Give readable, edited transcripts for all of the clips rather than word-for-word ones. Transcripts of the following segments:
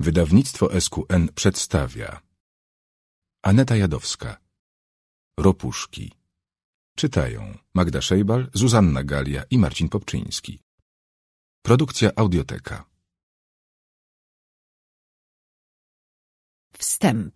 Wydawnictwo SQN przedstawia Aneta Jadowska. Ropuszki. Czytają Magda Szejbal, Zuzanna Galia i Marcin Popczyński. Produkcja Audioteka. Wstęp.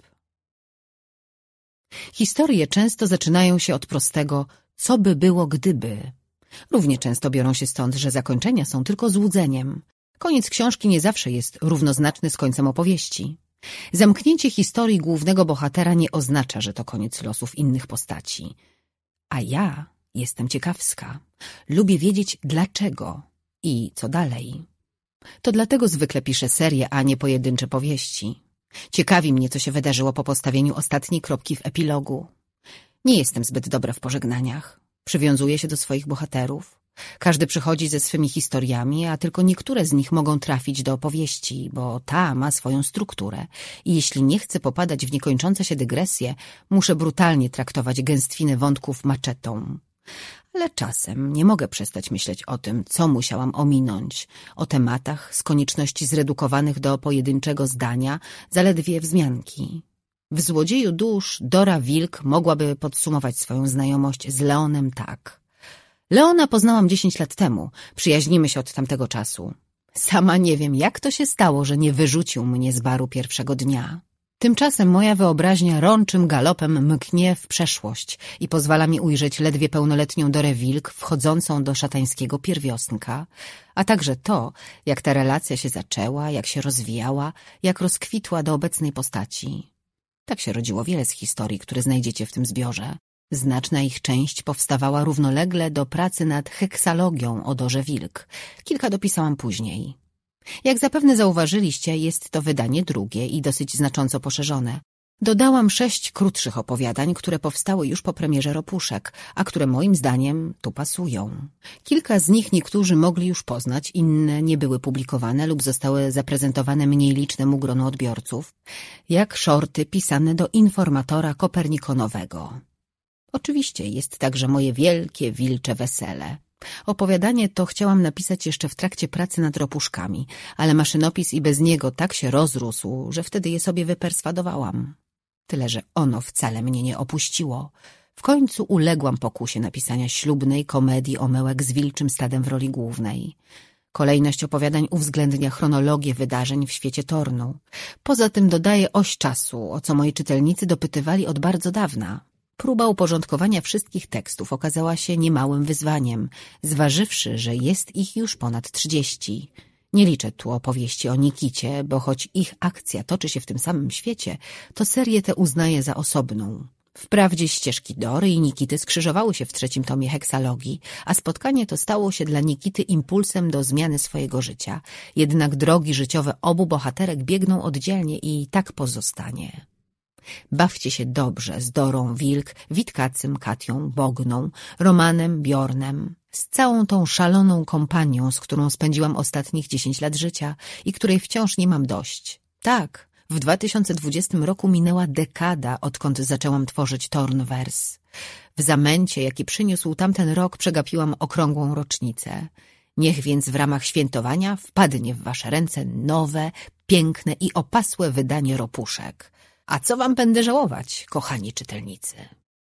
Historie często zaczynają się od prostego co by było gdyby. Równie często biorą się stąd, że zakończenia są tylko złudzeniem. Koniec książki nie zawsze jest równoznaczny z końcem opowieści. Zamknięcie historii głównego bohatera nie oznacza, że to koniec losów innych postaci. A ja jestem ciekawska. Lubię wiedzieć dlaczego i co dalej. To dlatego zwykle piszę serie, a nie pojedyncze powieści. Ciekawi mnie, co się wydarzyło po postawieniu ostatniej kropki w epilogu. Nie jestem zbyt dobra w pożegnaniach. Przywiązuję się do swoich bohaterów. Każdy przychodzi ze swymi historiami, a tylko niektóre z nich mogą trafić do opowieści, bo ta ma swoją strukturę. I jeśli nie chcę popadać w niekończące się dygresje, muszę brutalnie traktować gęstwinę wątków maczetą. Ale czasem nie mogę przestać myśleć o tym, co musiałam ominąć, o tematach z konieczności zredukowanych do pojedynczego zdania, zaledwie wzmianki. W Złodzieju dusz Dora Wilk mogłaby podsumować swoją znajomość z Leonem tak. Leona poznałam 10 lat temu, przyjaźnimy się od tamtego czasu. Sama nie wiem, jak to się stało, że nie wyrzucił mnie z baru pierwszego dnia. Tymczasem moja wyobraźnia rączym galopem mknie w przeszłość i pozwala mi ujrzeć ledwie pełnoletnią Dorę Wilk wchodzącą do szatańskiego pierwiosnka, a także to, jak ta relacja się zaczęła, jak się rozwijała, jak rozkwitła do obecnej postaci. Tak się rodziło wiele z historii, które znajdziecie w tym zbiorze. Znaczna ich część powstawała równolegle do pracy nad heksalogią o Dorze Wilk. Kilka dopisałam później. Jak zapewne zauważyliście, jest to wydanie drugie i dosyć znacząco poszerzone. Dodałam 6 krótszych opowiadań, które powstały już po premierze Ropuszek, a które moim zdaniem tu pasują. Kilka z nich niektórzy mogli już poznać, inne nie były publikowane lub zostały zaprezentowane mniej licznemu gronu odbiorców, jak shorty pisane do informatora kopernikonowego. Oczywiście jest także moje wielkie, wilcze wesele. Opowiadanie to chciałam napisać jeszcze w trakcie pracy nad Ropuszkami, ale maszynopis i bez niego tak się rozrósł, że wtedy je sobie wyperswadowałam. Tyle, że ono wcale mnie nie opuściło. W końcu uległam pokusie napisania ślubnej komedii Omełek z wilczym stadem w roli głównej. Kolejność opowiadań uwzględnia chronologię wydarzeń w świecie Tornu. Poza tym dodaje oś czasu, o co moi czytelnicy dopytywali od bardzo dawna. Próba uporządkowania wszystkich tekstów okazała się niemałym wyzwaniem, zważywszy, że jest ich już ponad 30. Nie liczę tu opowieści o Nikicie, bo choć ich akcja toczy się w tym samym świecie, to serię tę uznaję za osobną. Wprawdzie ścieżki Dory i Nikity skrzyżowały się w 3. tomie heksalogii, a spotkanie to stało się dla Nikity impulsem do zmiany swojego życia. Jednak drogi życiowe obu bohaterek biegną oddzielnie i tak pozostanie. Bawcie się dobrze z Dorą Wilk, Witkacym, Katią, Bogną, Romanem, Bjornem, z całą tą szaloną kompanią, z którą spędziłam ostatnich 10 lat życia i której wciąż nie mam dość. Tak, w 2020 roku minęła dekada, odkąd zaczęłam tworzyć Tornverse. W zamęcie, jaki przyniósł tamten rok, przegapiłam okrągłą rocznicę. Niech więc w ramach świętowania wpadnie w wasze ręce nowe, piękne i opasłe wydanie Ropuszek. A co wam będę żałować, kochani czytelnicy?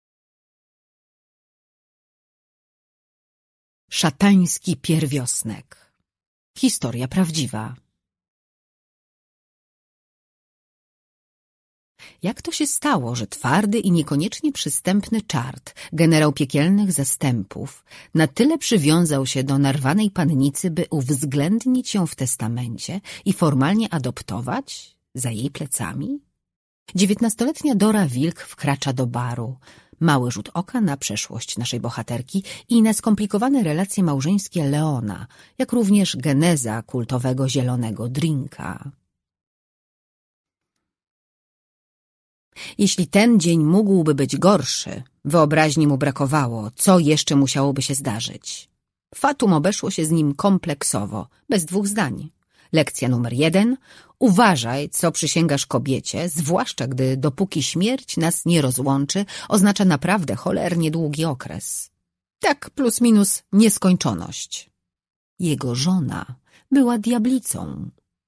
Szatański pierwiosnek. Historia prawdziwa. Jak to się stało, że twardy i niekoniecznie przystępny czart, generał piekielnych zastępów, na tyle przywiązał się do narwanej pannicy, by uwzględnić ją w testamencie i formalnie adoptować za jej plecami? 19-letnia Dora Wilk wkracza do baru. Mały rzut oka na przeszłość naszej bohaterki i na skomplikowane relacje małżeńskie Leona, jak również geneza kultowego zielonego drinka. Jeśli ten dzień mógłby być gorszy, wyobraźni mu brakowało, co jeszcze musiałoby się zdarzyć. Fatum obeszło się z nim kompleksowo, bez 2 zdań. Lekcja numer 1. Uważaj, co przysięgasz kobiecie, zwłaszcza gdy dopóki śmierć nas nie rozłączy, oznacza naprawdę cholernie długi okres. Tak plus minus nieskończoność. Jego żona była diablicą.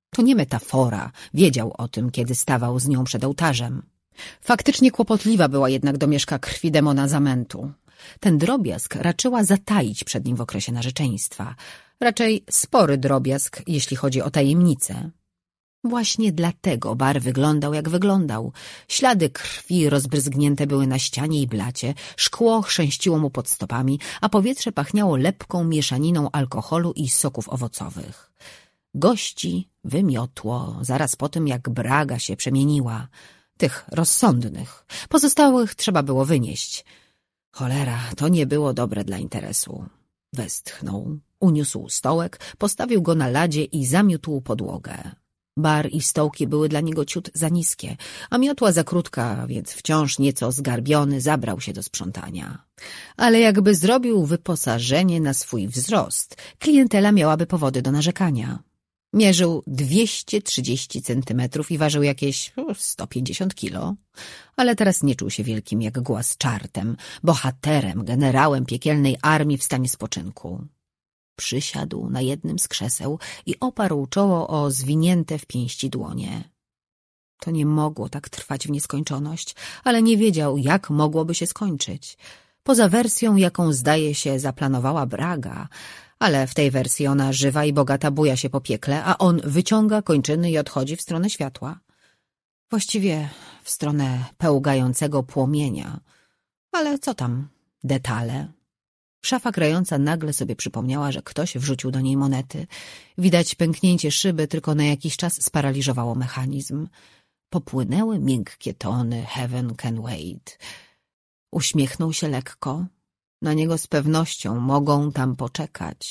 To nie metafora, wiedział o tym, kiedy stawał z nią przed ołtarzem. Faktycznie kłopotliwa była jednak domieszka krwi demona zamętu. Ten drobiazg raczyła zataić przed nim w okresie narzeczeństwa. Raczej spory drobiazg, jeśli chodzi o tajemnicę. Właśnie dlatego bar wyglądał jak wyglądał. Ślady krwi rozbryzgnięte były na ścianie i blacie, szkło chrzęściło mu pod stopami, a powietrze pachniało lepką mieszaniną alkoholu i soków owocowych. Gości wymiotło zaraz po tym, jak Braga się przemieniła. Tych rozsądnych. Pozostałych trzeba było wynieść. Cholera, to nie było dobre dla interesu. Westchnął, uniósł stołek, postawił go na ladzie i zamiótł podłogę. Bar i stołki były dla niego ciut za niskie, a miotła za krótka, więc wciąż nieco zgarbiony zabrał się do sprzątania. Ale jakby zrobił wyposażenie na swój wzrost, klientela miałaby powody do narzekania. Mierzył 230 centymetrów i ważył jakieś 150 kilo, ale teraz nie czuł się wielkim jak głaz czartem, bohaterem, generałem piekielnej armii w stanie spoczynku. Przysiadł na jednym z krzeseł i oparł czoło o zwinięte w pięści dłonie. To nie mogło tak trwać w nieskończoność, ale nie wiedział, jak mogłoby się skończyć. Poza wersją, jaką zdaje się zaplanowała Braga, ale w tej wersji ona żywa i bogata buja się po piekle, a on wyciąga kończyny i odchodzi w stronę światła. Właściwie w stronę pełgającego płomienia. Ale co tam, detale. Szafa grająca nagle sobie przypomniała, że ktoś wrzucił do niej monety. Widać pęknięcie szyby tylko na jakiś czas sparaliżowało mechanizm. Popłynęły miękkie tony Heaven Can Wait. Uśmiechnął się lekko. Na niego z pewnością mogą tam poczekać.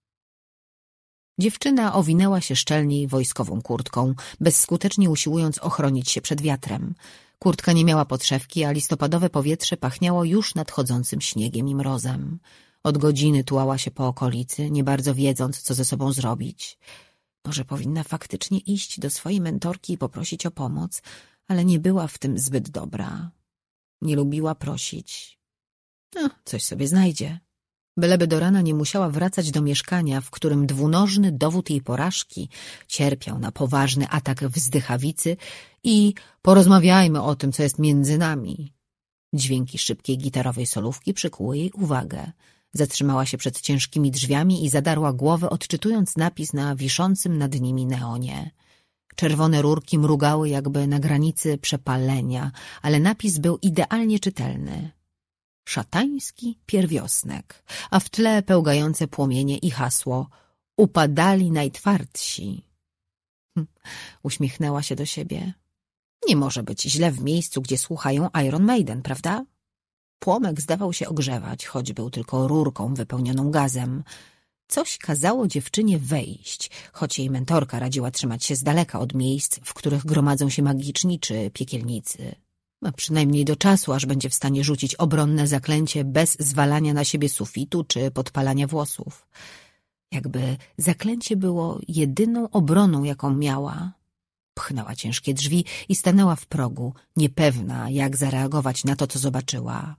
Dziewczyna owinęła się szczelniej wojskową kurtką, bezskutecznie usiłując ochronić się przed wiatrem. Kurtka nie miała podszewki, a listopadowe powietrze pachniało już nadchodzącym śniegiem i mrozem. Od godziny tułała się po okolicy, nie bardzo wiedząc, co ze sobą zrobić. Może powinna faktycznie iść do swojej mentorki i poprosić o pomoc, ale nie była w tym zbyt dobra. Nie lubiła prosić. Coś sobie znajdzie. Byleby do rana nie musiała wracać do mieszkania, w którym dwunożny dowód jej porażki cierpiał na poważny atak wzdychawicy i porozmawiajmy o tym, co jest między nami. Dźwięki szybkiej gitarowej solówki przykuły jej uwagę. Zatrzymała się przed ciężkimi drzwiami i zadarła głowę, odczytując napis na wiszącym nad nimi neonie. Czerwone rurki mrugały jakby na granicy przepalenia, ale napis był idealnie czytelny. Szatański pierwiosnek, a w tle pełgające płomienie i hasło upadali najtwardsi. Uśmiechnęła się do siebie. Nie może być źle w miejscu, gdzie słuchają Iron Maiden, prawda? Płomek zdawał się ogrzewać, choć był tylko rurką wypełnioną gazem. Coś kazało dziewczynie wejść, choć jej mentorka radziła trzymać się z daleka od miejsc, w których gromadzą się magiczni czy piekielnicy. A przynajmniej do czasu, aż będzie w stanie rzucić obronne zaklęcie bez zwalania na siebie sufitu czy podpalania włosów. Jakby zaklęcie było jedyną obroną, jaką miała. Pchnęła ciężkie drzwi i stanęła w progu, niepewna, jak zareagować na to, co zobaczyła.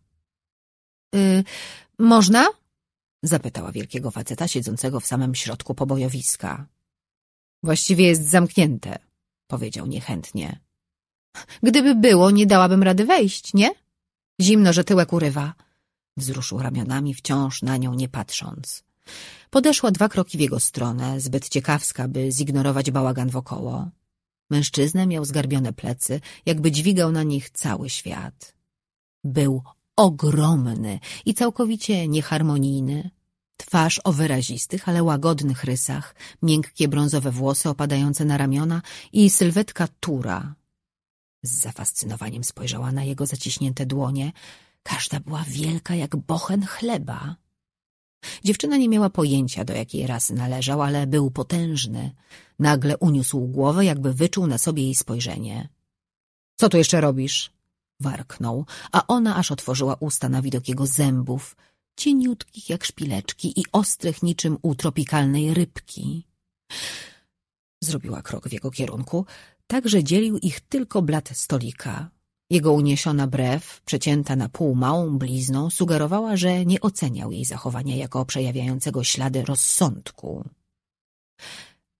Można? Zapytała wielkiego faceta siedzącego w samym środku pobojowiska. Właściwie jest zamknięte, powiedział niechętnie. Gdyby było, nie dałabym rady wejść, nie? Zimno, że tyłek urywa. Wzruszył ramionami, wciąż na nią nie patrząc. Podeszła 2 kroki w jego stronę, zbyt ciekawska, by zignorować bałagan wokoło. Mężczyzna miał zgarbione plecy, jakby dźwigał na nich cały świat. Był ogromny i całkowicie nieharmonijny. Twarz o wyrazistych, ale łagodnych rysach, miękkie brązowe włosy opadające na ramiona i sylwetka tura. Z zafascynowaniem spojrzała na jego zaciśnięte dłonie. Każda była wielka jak bochen chleba. Dziewczyna nie miała pojęcia, do jakiej rasy należał, ale był potężny. Nagle uniósł głowę, jakby wyczuł na sobie jej spojrzenie. — Co tu jeszcze robisz? — warknął, a ona aż otworzyła usta na widok jego zębów, cieniutkich jak szpileczki i ostrych niczym u tropikalnej rybki. Zrobiła krok w jego kierunku, tak że dzielił ich tylko blat stolika. Jego uniesiona brew, przecięta na pół małą blizną, sugerowała, że nie oceniał jej zachowania jako przejawiającego ślady rozsądku.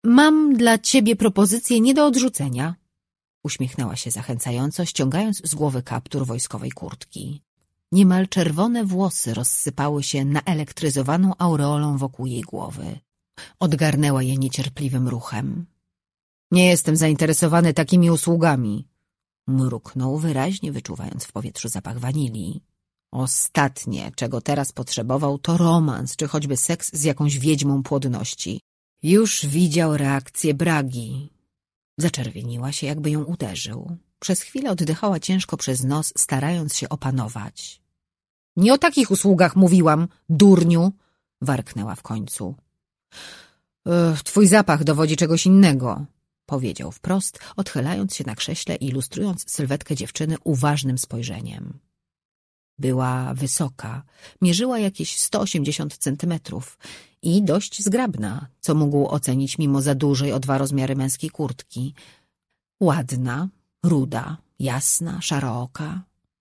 Mam dla ciebie propozycję nie do odrzucenia. Uśmiechnęła się zachęcająco, ściągając z głowy kaptur wojskowej kurtki. Niemal czerwone włosy rozsypały się naelektryzowaną aureolą wokół jej głowy. Odgarnęła je niecierpliwym ruchem. Nie jestem zainteresowany takimi usługami. Mruknął, wyraźnie wyczuwając w powietrzu zapach wanilii. Ostatnie, czego teraz potrzebował, to romans, czy choćby seks z jakąś wiedźmą płodności. Już widział reakcję Bragi. Zaczerwieniła się, jakby ją uderzył. Przez chwilę oddychała ciężko przez nos, starając się opanować. Nie o takich usługach mówiłam, durniu! Warknęła w końcu. Twój zapach dowodzi czegoś innego, powiedział wprost, odchylając się na krześle i ilustrując sylwetkę dziewczyny uważnym spojrzeniem. Była wysoka, mierzyła jakieś 180 centymetrów i dość zgrabna, co mógł ocenić mimo za dużej o 2 rozmiary męskiej kurtki. Ładna, ruda, jasna, szarooka.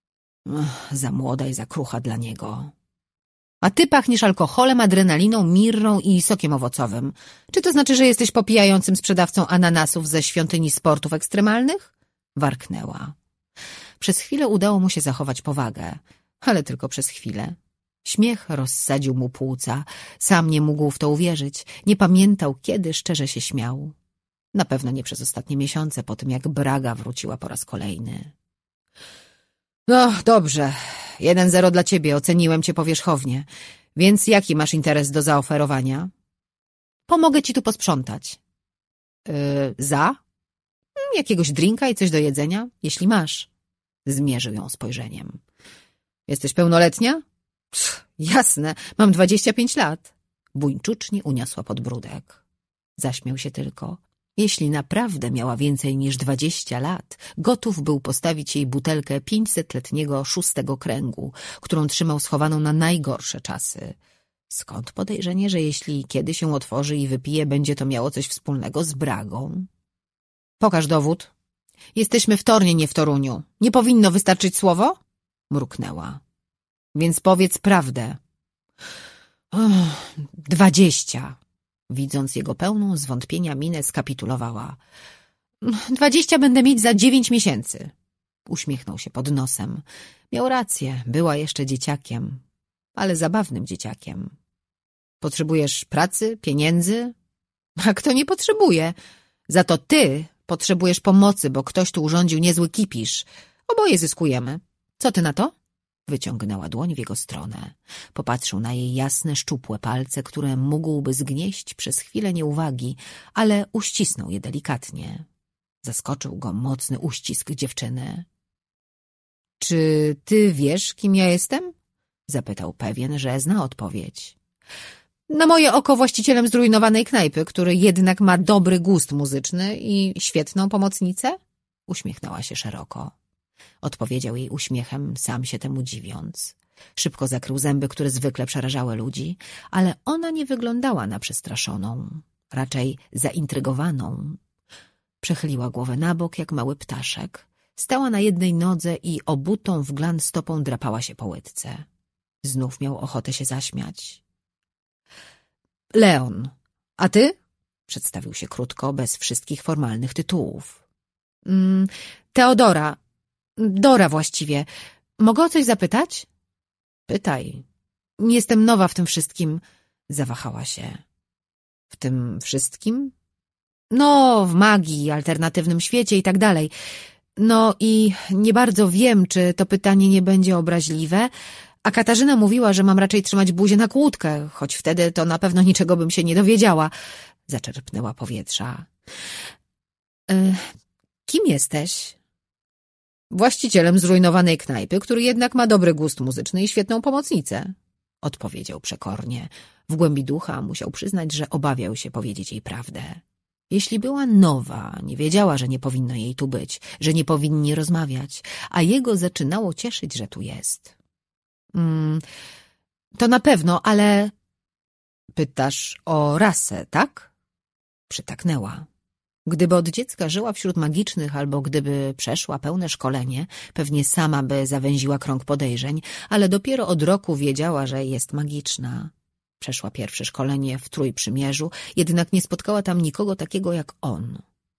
Za młoda i za krucha dla niego. A ty pachniesz alkoholem, adrenaliną, mirrą i sokiem owocowym. Czy to znaczy, że jesteś popijającym sprzedawcą ananasów ze świątyni sportów ekstremalnych? Warknęła. Przez chwilę udało mu się zachować powagę, ale tylko przez chwilę. Śmiech rozsadził mu płuca. Sam nie mógł w to uwierzyć. Nie pamiętał, kiedy szczerze się śmiał. Na pewno nie przez ostatnie miesiące, po tym jak Braga wróciła po raz kolejny. No, dobrze. 1-0 dla ciebie. Oceniłem cię powierzchownie. Więc jaki masz interes do zaoferowania? Pomogę ci tu posprzątać. Za? Jakiegoś drinka i coś do jedzenia? Jeśli masz. Zmierzył ją spojrzeniem. Jesteś pełnoletnia? Jasne, mam 25 lat. Buńczucznie uniosła podbródek. Zaśmiał się tylko. Jeśli naprawdę miała więcej niż 20 lat, gotów był postawić jej butelkę 500-letniego 6. kręgu, którą trzymał schowaną na najgorsze czasy. Skąd podejrzenie, że jeśli kiedy się otworzy i wypije, będzie to miało coś wspólnego z Bragą? Pokaż dowód. Jesteśmy w Tornie, nie w Toruniu. Nie powinno wystarczyć słowo? Mruknęła. Więc powiedz prawdę. 20. Widząc jego pełną zwątpienia minę, skapitulowała. 20 będę mieć za 9 miesięcy. Uśmiechnął się pod nosem. Miał rację, była jeszcze dzieciakiem, ale zabawnym dzieciakiem. Potrzebujesz pracy, pieniędzy? A kto nie potrzebuje? Za to ty potrzebujesz pomocy, bo ktoś tu urządził niezły kipisz. Oboje zyskujemy. Co ty na to? Wyciągnęła dłoń w jego stronę. Popatrzył na jej jasne, szczupłe palce, które mógłby zgnieść przez chwilę nieuwagi, ale uścisnął je delikatnie. Zaskoczył go mocny uścisk dziewczyny. — Czy ty wiesz, kim ja jestem? — zapytał pewien, że zna odpowiedź. — Na moje oko właścicielem zrujnowanej knajpy, który jednak ma dobry gust muzyczny i świetną pomocnicę? Uśmiechnęła się szeroko. Odpowiedział jej uśmiechem, sam się temu dziwiąc. Szybko zakrył zęby, które zwykle przerażały ludzi, ale ona nie wyglądała na przestraszoną, raczej zaintrygowaną. Przechyliła głowę na bok jak mały ptaszek. Stała na jednej nodze i obutą w glan stopą drapała się po łydce. Znów miał ochotę się zaśmiać. — Leon. A ty? — przedstawił się krótko, bez wszystkich formalnych tytułów. — Teodora. Dora właściwie. Mogę o coś zapytać? — Pytaj. — Jestem nowa w tym wszystkim. Zawahała się. — W tym wszystkim? — No, w magii, alternatywnym świecie i tak dalej. No i nie bardzo wiem, czy to pytanie nie będzie obraźliwe, a Katarzyna mówiła, że mam raczej trzymać buzię na kłódkę, choć wtedy to na pewno niczego bym się nie dowiedziała. Zaczerpnęła powietrza. Kim jesteś? Właścicielem zrujnowanej knajpy, który jednak ma dobry gust muzyczny i świetną pomocnicę. Odpowiedział przekornie. W głębi ducha musiał przyznać, że obawiał się powiedzieć jej prawdę. Jeśli była nowa, nie wiedziała, że nie powinno jej tu być, że nie powinni rozmawiać, a jego zaczynało cieszyć, że tu jest. To na pewno, ale... Pytasz o rasę, tak? Przytaknęła. Gdyby od dziecka żyła wśród magicznych albo gdyby przeszła pełne szkolenie, pewnie sama by zawęziła krąg podejrzeń, ale dopiero od roku wiedziała, że jest magiczna. Przeszła pierwsze szkolenie w Trójprzymierzu, jednak nie spotkała tam nikogo takiego jak on.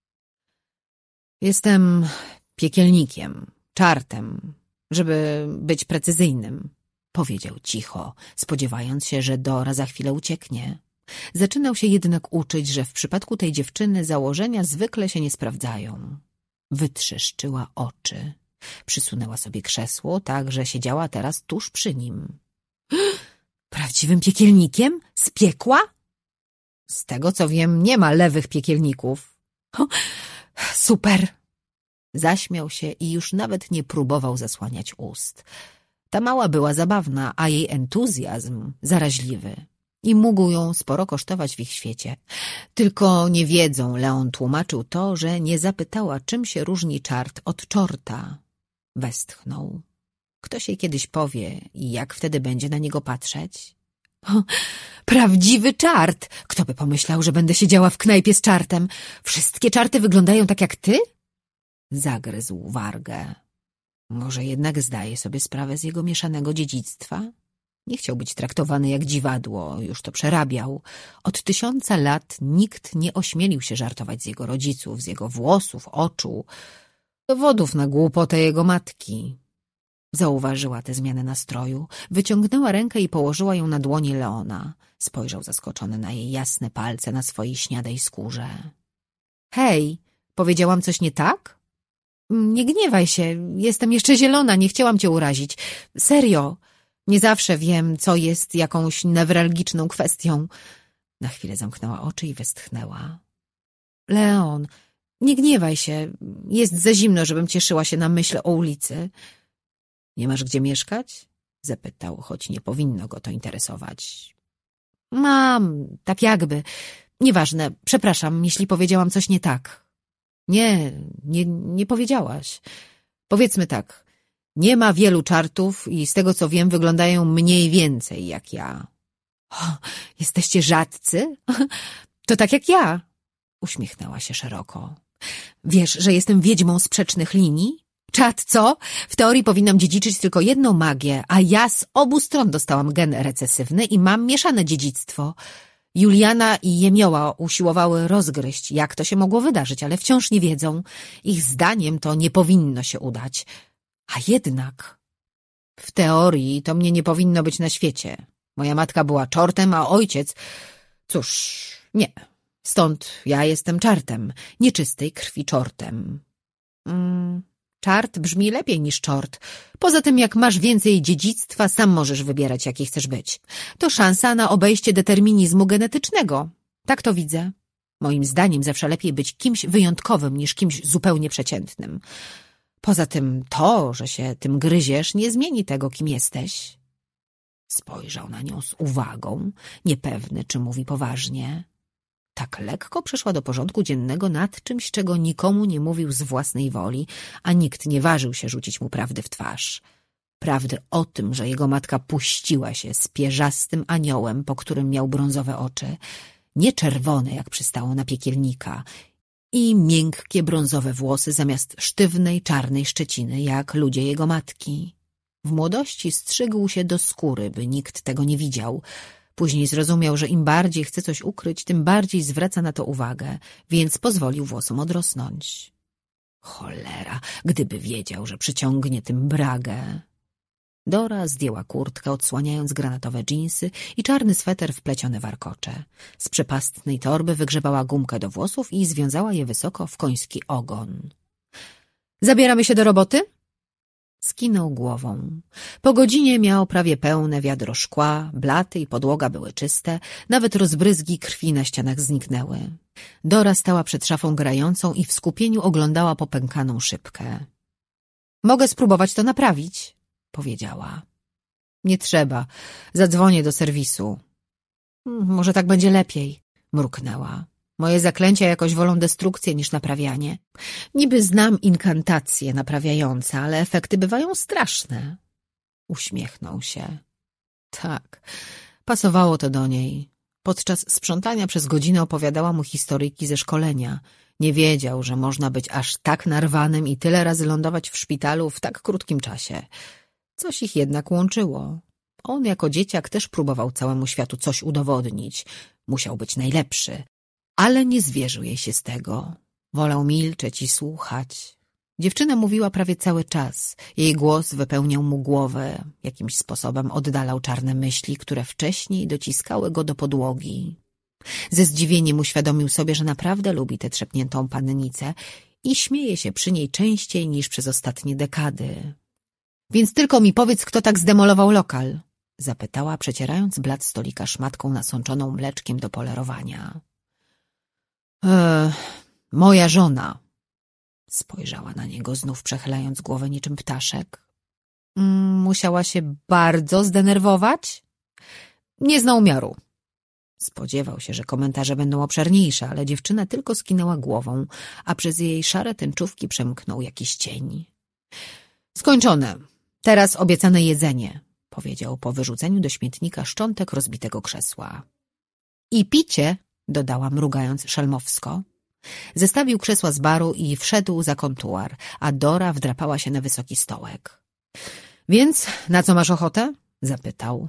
Jestem piekielnikiem, czartem, żeby być precyzyjnym, powiedział cicho, spodziewając się, że Dora za chwilę ucieknie. Zaczynał się jednak uczyć, że w przypadku tej dziewczyny założenia zwykle się nie sprawdzają. Wytrzeszczyła oczy. Przysunęła sobie krzesło, tak że siedziała teraz tuż przy nim. Prawdziwym piekielnikiem? Z piekła? Z tego co wiem, nie ma lewych piekielników. Super! Zaśmiał się i już nawet nie próbował zasłaniać ust. Ta mała była zabawna, a jej entuzjazm zaraźliwy. I mógł ją sporo kosztować w ich świecie. Tylko nie wiedzą, Leon tłumaczył to, że nie zapytała, czym się różni czart od czorta. Westchnął. Ktoś jej kiedyś powie i jak wtedy będzie na niego patrzeć? Prawdziwy czart! Kto by pomyślał, że będę siedziała w knajpie z czartem? Wszystkie czarty wyglądają tak jak ty? Zagryzł wargę. Może jednak zdaje sobie sprawę z jego mieszanego dziedzictwa? Nie chciał być traktowany jak dziwadło, już to przerabiał. Od 1000 lat nikt nie ośmielił się żartować z jego rodziców, z jego włosów, oczu, dowodów na głupotę jego matki. Zauważyła tę zmianę nastroju, wyciągnęła rękę i położyła ją na dłoni Leona. Spojrzał zaskoczony na jej jasne palce na swojej śniadej skórze. Hej, powiedziałam coś nie tak? Nie gniewaj się, jestem jeszcze zielona, nie chciałam cię urazić. Serio, nie zawsze wiem, co jest jakąś newralgiczną kwestią. Na chwilę zamknęła oczy i westchnęła. Leon, nie gniewaj się, jest za zimno, żebym cieszyła się na myśl o ulicy. Nie masz gdzie mieszkać? Zapytał, choć nie powinno go to interesować. Mam, tak jakby. Nieważne, przepraszam, jeśli powiedziałam coś nie tak. Nie powiedziałaś. Powiedzmy tak, nie ma wielu czartów i z tego co wiem wyglądają mniej więcej jak ja. Jesteście rzadcy? To tak jak ja. Uśmiechnęła się szeroko. Wiesz, że jestem wiedźmą sprzecznych linii? Czad, co? W teorii powinnam dziedziczyć tylko jedną magię, a ja z obu stron dostałam gen recesywny i mam mieszane dziedzictwo. Juliana i Jemioła usiłowały rozgryźć, jak to się mogło wydarzyć, ale wciąż nie wiedzą. Ich zdaniem to nie powinno się udać. A jednak... W teorii to mnie nie powinno być na świecie. Moja matka była czortem, a ojciec... Cóż, nie. Stąd ja jestem czartem, nieczystej krwi czortem. Czart brzmi lepiej niż czort. Poza tym, jak masz więcej dziedzictwa, sam możesz wybierać, jaki chcesz być. To szansa na obejście determinizmu genetycznego. Tak to widzę. Moim zdaniem zawsze lepiej być kimś wyjątkowym niż kimś zupełnie przeciętnym. Poza tym to, że się tym gryziesz, nie zmieni tego, kim jesteś. Spojrzał na nią z uwagą, niepewny, czy mówi poważnie. Tak lekko przeszła do porządku dziennego nad czymś, czego nikomu nie mówił z własnej woli, a nikt nie ważył się rzucić mu prawdy w twarz. Prawdy o tym, że jego matka puściła się z pierzastym aniołem, po którym miał brązowe oczy, nie czerwone, jak przystało na piekielnika, i miękkie brązowe włosy zamiast sztywnej, czarnej szczeciny, jak ludzie jego matki. W młodości strzygł się do skóry, by nikt tego nie widział. Później zrozumiał, że im bardziej chce coś ukryć, tym bardziej zwraca na to uwagę, więc pozwolił włosom odrosnąć. Cholera, gdyby wiedział, że przyciągnie tym bragę. Dora zdjęła kurtkę, odsłaniając granatowe dżinsy i czarny sweter wpleciony w warkocze. Z przepastnej torby wygrzebała gumkę do włosów i związała je wysoko w koński ogon. Zabieramy się do roboty? Skinął głową. Po godzinie miał prawie pełne wiadro szkła, blaty i podłoga były czyste, nawet rozbryzgi krwi na ścianach zniknęły. Dora stała przed szafą grającą i w skupieniu oglądała popękaną szybkę. Mogę spróbować to naprawić, powiedziała. Nie trzeba, zadzwonię do serwisu. Może tak będzie lepiej, mruknęła. Moje zaklęcia jakoś wolą destrukcję niż naprawianie. Niby znam inkantacje naprawiające, ale efekty bywają straszne. Uśmiechnął się. Tak, pasowało to do niej. Podczas sprzątania przez godzinę opowiadała mu historyjki ze szkolenia. Nie wiedział, że można być aż tak narwanym i tyle razy lądować w szpitalu w tak krótkim czasie. Coś ich jednak łączyło. On jako dzieciak też próbował całemu światu coś udowodnić. Musiał być najlepszy. Ale nie zwierzył jej się z tego. Wolał milczeć i słuchać. Dziewczyna mówiła prawie cały czas. Jej głos wypełniał mu głowę. Jakimś sposobem oddalał czarne myśli, które wcześniej dociskały go do podłogi. Ze zdziwieniem uświadomił sobie, że naprawdę lubi tę trzepniętą pannicę i śmieje się przy niej częściej niż przez ostatnie dekady. Więc tylko mi powiedz, kto tak zdemolował lokal? Zapytała, przecierając blat stolika szmatką nasączoną mleczkiem do polerowania. Moja żona. Spojrzała na niego, znów przechylając głowę niczym ptaszek. Musiała się bardzo zdenerwować? Nie zna umiaru. Spodziewał się, że komentarze będą obszerniejsze, ale dziewczyna tylko skinęła głową, a przez jej szare tęczówki przemknął jakiś cień. Skończone. Teraz obiecane jedzenie, powiedział po wyrzuceniu do śmietnika szczątek rozbitego krzesła. I picie, dodała mrugając szelmowsko. Zestawił krzesła z baru i wszedł za kontuar, a Dora wdrapała się na wysoki stołek. Więc na co masz ochotę? Zapytał.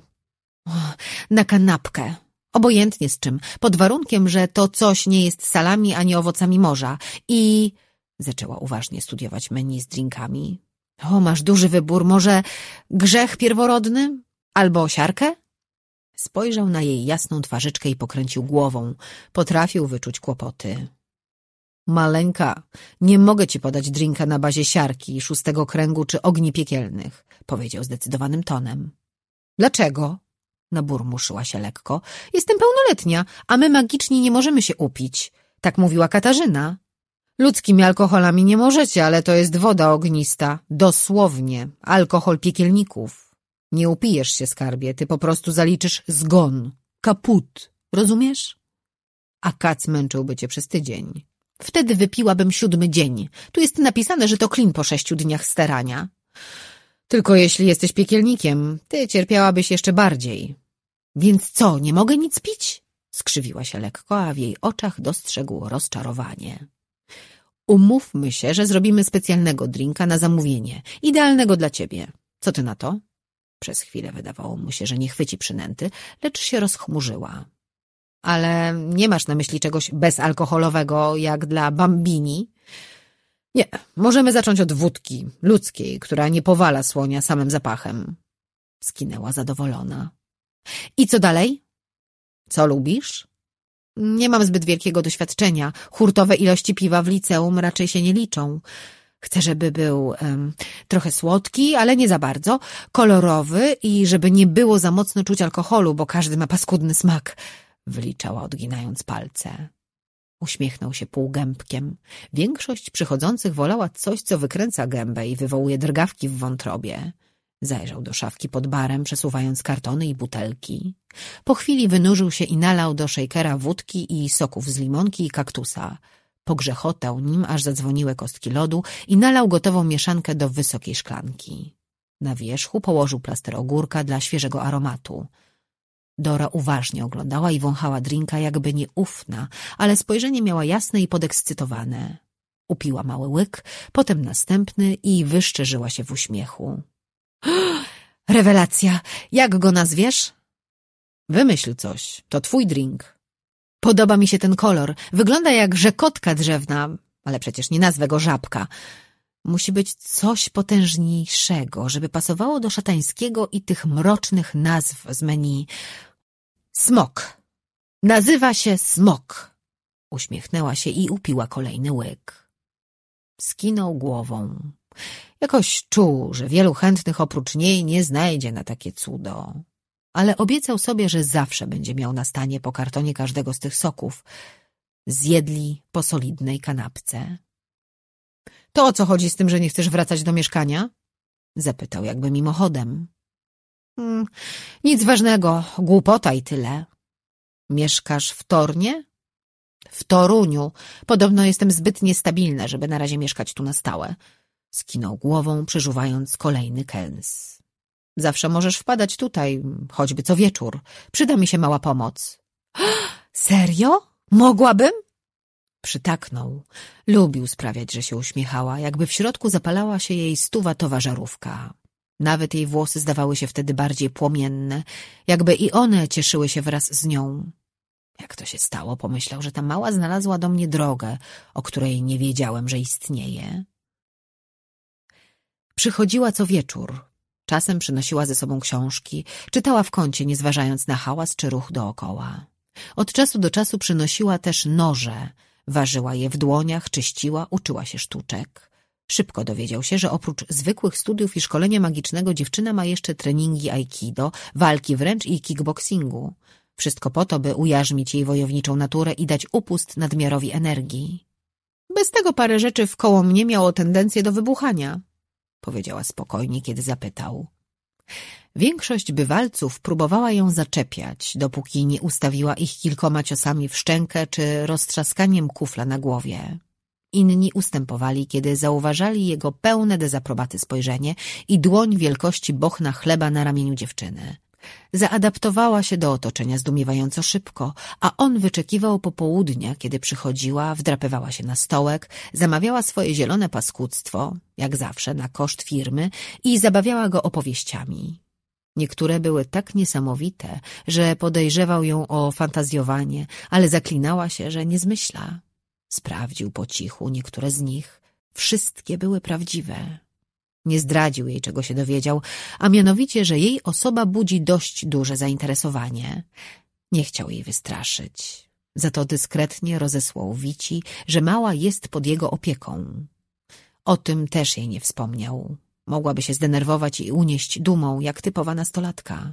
Na kanapkę. Obojętnie z czym, pod warunkiem, że to coś nie jest salami ani owocami morza. I... Zaczęła uważnie studiować menu z drinkami. Masz duży wybór, może grzech pierworodny? Albo siarkę? Spojrzał na jej jasną twarzyczkę i pokręcił głową. Potrafił wyczuć kłopoty. Maleńka, nie mogę ci podać drinka na bazie siarki, szóstego kręgu czy ogni piekielnych, powiedział zdecydowanym tonem. Dlaczego? Naburmuszyła się lekko. Jestem pełnoletnia, a my magiczni nie możemy się upić. Tak mówiła Katarzyna. Ludzkimi alkoholami nie możecie, ale to jest woda ognista. Dosłownie. Alkohol piekielników. Nie upijesz się, skarbie, ty po prostu zaliczysz zgon. Kaput. Rozumiesz? A kac męczyłby cię przez tydzień. Wtedy wypiłabym 7. dzień. Tu jest napisane, że to klin po 6 dniach starania. Tylko jeśli jesteś piekielnikiem, ty cierpiałabyś jeszcze bardziej. Więc co, nie mogę nic pić? Skrzywiła się lekko, a w jej oczach dostrzegł rozczarowanie. Umówmy się, że zrobimy specjalnego drinka na zamówienie, idealnego dla ciebie. Co ty na to? Przez chwilę wydawało mu się, że nie chwyci przynęty, lecz się rozchmurzyła. Ale nie masz na myśli czegoś bezalkoholowego, jak dla bambini? Nie, możemy zacząć od wódki, ludzkiej, która nie powala słonia samym zapachem. Skinęła zadowolona. I co dalej? Co lubisz? Nie mam zbyt wielkiego doświadczenia. Hurtowe ilości piwa w liceum raczej się nie liczą. Chcę, żeby był trochę słodki, ale nie za bardzo, kolorowy i żeby nie było za mocno czuć alkoholu, bo każdy ma paskudny smak, wyliczała, odginając palce. Uśmiechnął się półgębkiem. Większość przychodzących wolała coś, co wykręca gębę i wywołuje drgawki w wątrobie. Zajrzał do szafki pod barem, przesuwając kartony i butelki. Po chwili wynurzył się i nalał do szejkera wódki i soków z limonki i kaktusa. Pogrzechotał nim, aż zadzwoniły kostki lodu i nalał gotową mieszankę do wysokiej szklanki. Na wierzchu położył plaster ogórka dla świeżego aromatu. Dora uważnie oglądała i wąchała drinka, jakby nieufna, ale spojrzenie miała jasne i podekscytowane. Upiła mały łyk, potem następny i wyszczerzyła się w uśmiechu. Rewelacja! Jak go nazwiesz? Wymyśl coś, to twój drink. Podoba mi się ten kolor. Wygląda jak rzekotka drzewna, ale przecież nie nazwę go żabka. Musi być coś potężniejszego, żeby pasowało do szatańskiego i tych mrocznych nazw z menu. Smok. Nazywa się Smok. Uśmiechnęła się i upiła kolejny łyk. Skinął głową. Jakoś czuł, że wielu chętnych oprócz niej nie znajdzie na takie cudo. Ale obiecał sobie, że zawsze będzie miał na stanie po kartonie każdego z tych soków. Zjedli po solidnej kanapce. To o co chodzi z tym, że nie chcesz wracać do mieszkania? Zapytał jakby mimochodem. Nic ważnego, głupota i tyle. Mieszkasz w Tornie? W Toruniu. Podobno jestem zbyt niestabilna, żeby na razie mieszkać tu na stałe. Skinął głową, przeżuwając kolejny kęs. Zawsze możesz wpadać tutaj, choćby co wieczór. Przyda mi się mała pomoc. Serio? Mogłabym? Przytaknął. Lubił sprawiać, że się uśmiechała, jakby w środku zapalała się jej 100-watowa żarówka. Nawet jej włosy zdawały się wtedy bardziej płomienne, jakby i one cieszyły się wraz z nią. Jak to się stało, pomyślał, że ta mała znalazła do mnie drogę, o której nie wiedziałem, że istnieje. Przychodziła co wieczór. Czasem przynosiła ze sobą książki, czytała w kącie, nie zważając na hałas czy ruch dookoła. Od czasu do czasu przynosiła też noże, ważyła je w dłoniach, czyściła, uczyła się sztuczek. Szybko dowiedział się, że oprócz zwykłych studiów i szkolenia magicznego dziewczyna ma jeszcze treningi aikido, walki wręcz i kickboxingu. Wszystko po to, by ujarzmić jej wojowniczą naturę i dać upust nadmiarowi energii. Bez tego parę rzeczy wkoło mnie miało tendencję do wybuchania, powiedziała spokojnie, kiedy zapytał. Większość bywalców próbowała ją zaczepiać, dopóki nie ustawiła ich kilkoma ciosami w szczękę czy roztrzaskaniem kufla na głowie. Inni ustępowali, kiedy zauważali jego pełne dezaprobaty spojrzenie i dłoń wielkości bochna chleba na ramieniu dziewczyny. Zaadaptowała się do otoczenia zdumiewająco szybko, a on wyczekiwał popołudnia, kiedy przychodziła, wdrapywała się na stołek, zamawiała swoje zielone paskudztwo, jak zawsze na koszt firmy, i zabawiała go opowieściami. Niektóre były tak niesamowite, że podejrzewał ją o fantazjowanie, ale zaklinała się, że nie zmyśla. Sprawdził po cichu niektóre z nich. Wszystkie były prawdziwe. Nie zdradził jej, czego się dowiedział, a mianowicie, że jej osoba budzi dość duże zainteresowanie. Nie chciał jej wystraszyć. Za to dyskretnie rozesłał wici, że mała jest pod jego opieką. O tym też jej nie wspomniał. Mogłaby się zdenerwować i unieść dumą, jak typowa nastolatka.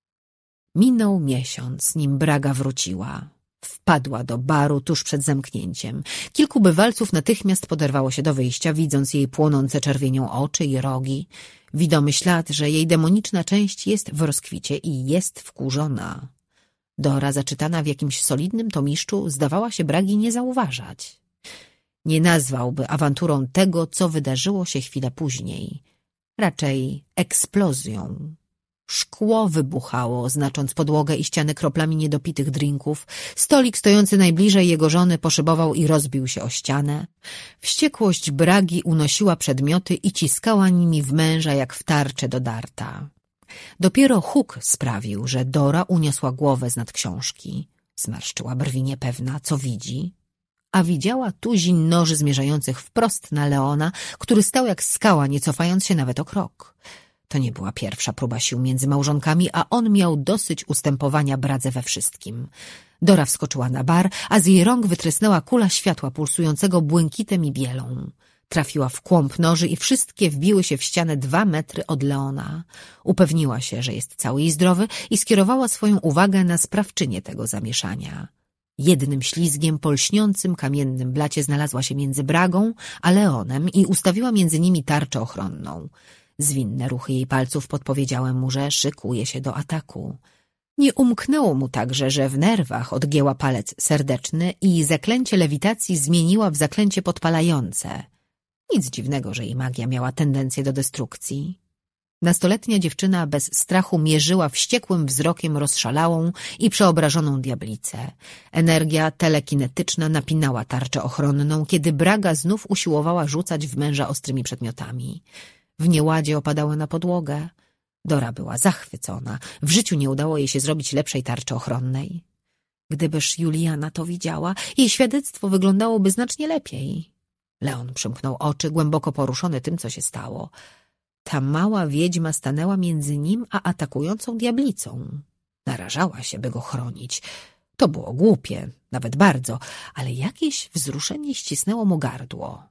Minął miesiąc, nim Braga wróciła. Wpadła do baru tuż przed zamknięciem. Kilku bywalców natychmiast poderwało się do wyjścia, widząc jej płonące czerwienią oczy i rogi. Widomy ślad, że jej demoniczna część jest w rozkwicie i jest wkurzona. Dora, zaczytana w jakimś solidnym tomiszczu, zdawała się Bragi nie zauważać. Nie nazwałby awanturą tego, co wydarzyło się chwilę później. Raczej eksplozją. Szkło wybuchało, znacząc podłogę i ściany kroplami niedopitych drinków. Stolik stojący najbliżej jego żony poszybował i rozbił się o ścianę. Wściekłość Bragi unosiła przedmioty i ciskała nimi w męża jak w tarczę do darta. Dopiero huk sprawił, że Dora uniosła głowę z nad książki. Zmarszczyła brwi niepewna, co widzi. A widziała tuzin noży zmierzających wprost na Leona, który stał jak skała, nie cofając się nawet o krok. To nie była pierwsza próba sił między małżonkami, a on miał dosyć ustępowania Bradze we wszystkim. Dora wskoczyła na bar, a z jej rąk wytrysnęła kula światła pulsującego błękitem i bielą. Trafiła w kłąb noży i wszystkie wbiły się w ścianę 2 metry od Leona. Upewniła się, że jest cały i zdrowy i skierowała swoją uwagę na sprawczynię tego zamieszania. Jednym ślizgiem po lśniącym kamiennym blacie znalazła się między Bragą a Leonem i ustawiła między nimi tarczę ochronną. Zwinne ruchy jej palców podpowiedziały mu, że szykuje się do ataku. Nie umknęło mu także, że w nerwach odgięła palec serdeczny i zaklęcie lewitacji zmieniła w zaklęcie podpalające. Nic dziwnego, że jej magia miała tendencję do destrukcji. Nastoletnia dziewczyna bez strachu mierzyła wściekłym wzrokiem rozszalałą i przeobrażoną diablicę. Energia telekinetyczna napinała tarczę ochronną, kiedy Braga znów usiłowała rzucać w męża ostrymi przedmiotami. W nieładzie opadały na podłogę. Dora była zachwycona. W życiu nie udało jej się zrobić lepszej tarczy ochronnej. Gdybyż Juliana to widziała, jej świadectwo wyglądałoby znacznie lepiej. Leon przymknął oczy, głęboko poruszony tym, co się stało. Ta mała wiedźma stanęła między nim a atakującą diablicą. Narażała się, by go chronić. To było głupie, nawet bardzo, ale jakieś wzruszenie ścisnęło mu gardło.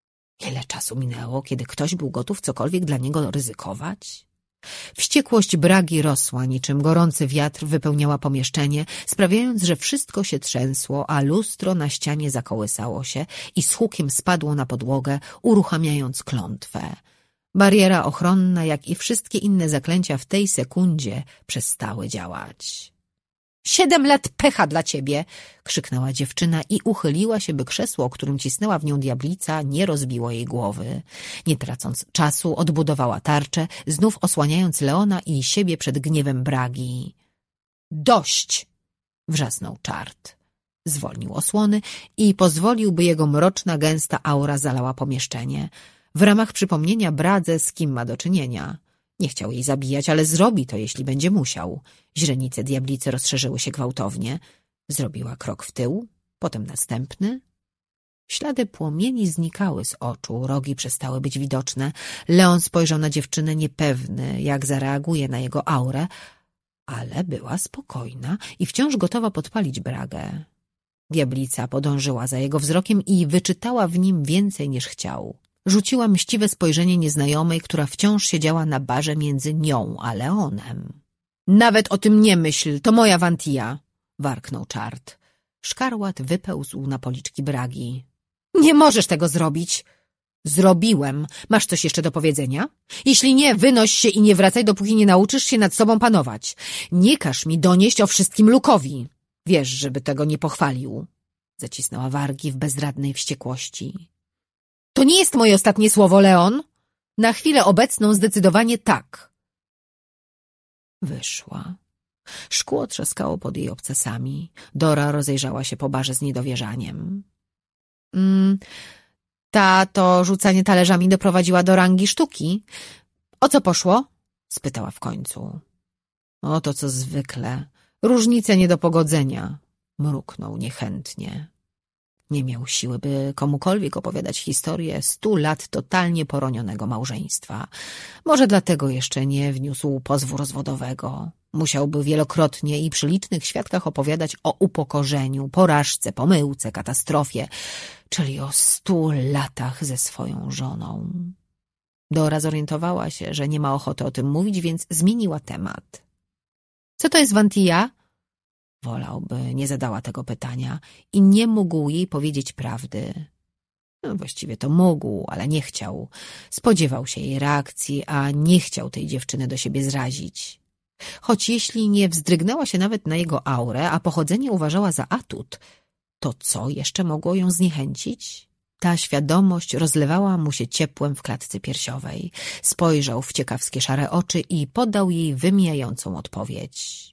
Ile czasu minęło, kiedy ktoś był gotów cokolwiek dla niego ryzykować? Wściekłość Bragi rosła, niczym gorący wiatr wypełniała pomieszczenie, sprawiając, że wszystko się trzęsło, a lustro na ścianie zakołysało się i z hukiem spadło na podłogę, uruchamiając klątwę. Bariera ochronna, jak i wszystkie inne zaklęcia w tej sekundzie przestały działać. 7 lat pecha dla ciebie! Krzyknęła dziewczyna i uchyliła się, by krzesło, którym cisnęła w nią diablica, nie rozbiło jej głowy. Nie tracąc czasu, odbudowała tarczę, znów osłaniając Leona i siebie przed gniewem Bragi. Dość! Wrzasnął czart. Zwolnił osłony i pozwolił, by jego mroczna, gęsta aura zalała pomieszczenie. W ramach przypomnienia Bradze, z kim ma do czynienia. Nie chciał jej zabijać, ale zrobi to, jeśli będzie musiał. Źrenice diablicy rozszerzyły się gwałtownie. Zrobiła krok w tył, potem następny. Ślady płomieni znikały z oczu, rogi przestały być widoczne. Leon spojrzał na dziewczynę niepewny, jak zareaguje na jego aurę, ale była spokojna i wciąż gotowa podpalić bragę. Diablica podążyła za jego wzrokiem i wyczytała w nim więcej niż chciał. Rzuciła mściwe spojrzenie nieznajomej, która wciąż siedziała na barze między nią a Leonem. Nawet o tym nie myśl, to moja Wantija, warknął czart. Szkarłat wypełzł na policzki bragi. Nie możesz tego zrobić. Zrobiłem. Masz coś jeszcze do powiedzenia? Jeśli nie, wynoś się i nie wracaj, dopóki nie nauczysz się nad sobą panować. Nie każ mi donieść o wszystkim Luke'owi. Wiesz, żeby tego nie pochwalił. Zacisnęła wargi w bezradnej wściekłości. To nie jest moje ostatnie słowo, Leon. Na chwilę obecną zdecydowanie tak. Wyszła. Szkło trzaskało pod jej obcasami. Dora rozejrzała się po barze z niedowierzaniem. Ta to rzucanie talerzami doprowadziła do rangi sztuki. O co poszło? Spytała w końcu. O to, co zwykle. Różnice nie do pogodzenia. Mruknął niechętnie. Nie miał siły, by komukolwiek opowiadać historię 100 lat totalnie poronionego małżeństwa. Może dlatego jeszcze nie wniósł pozwu rozwodowego. Musiałby wielokrotnie i przy licznych świadkach opowiadać o upokorzeniu, porażce, pomyłce, katastrofie, czyli o 100 latach ze swoją żoną. Dora zorientowała się, że nie ma ochoty o tym mówić, więc zmieniła temat. Co to jest Wantija? Wolałby nie zadała tego pytania i nie mógł jej powiedzieć prawdy. Właściwie to mógł, ale nie chciał. Spodziewał się jej reakcji, a nie chciał tej dziewczyny do siebie zrazić. Choć jeśli nie wzdrygnęła się nawet na jego aurę, a pochodzenie uważała za atut, to co jeszcze mogło ją zniechęcić? Ta świadomość rozlewała mu się ciepłem w klatce piersiowej. Spojrzał w ciekawskie szare oczy i podał jej wymijającą odpowiedź.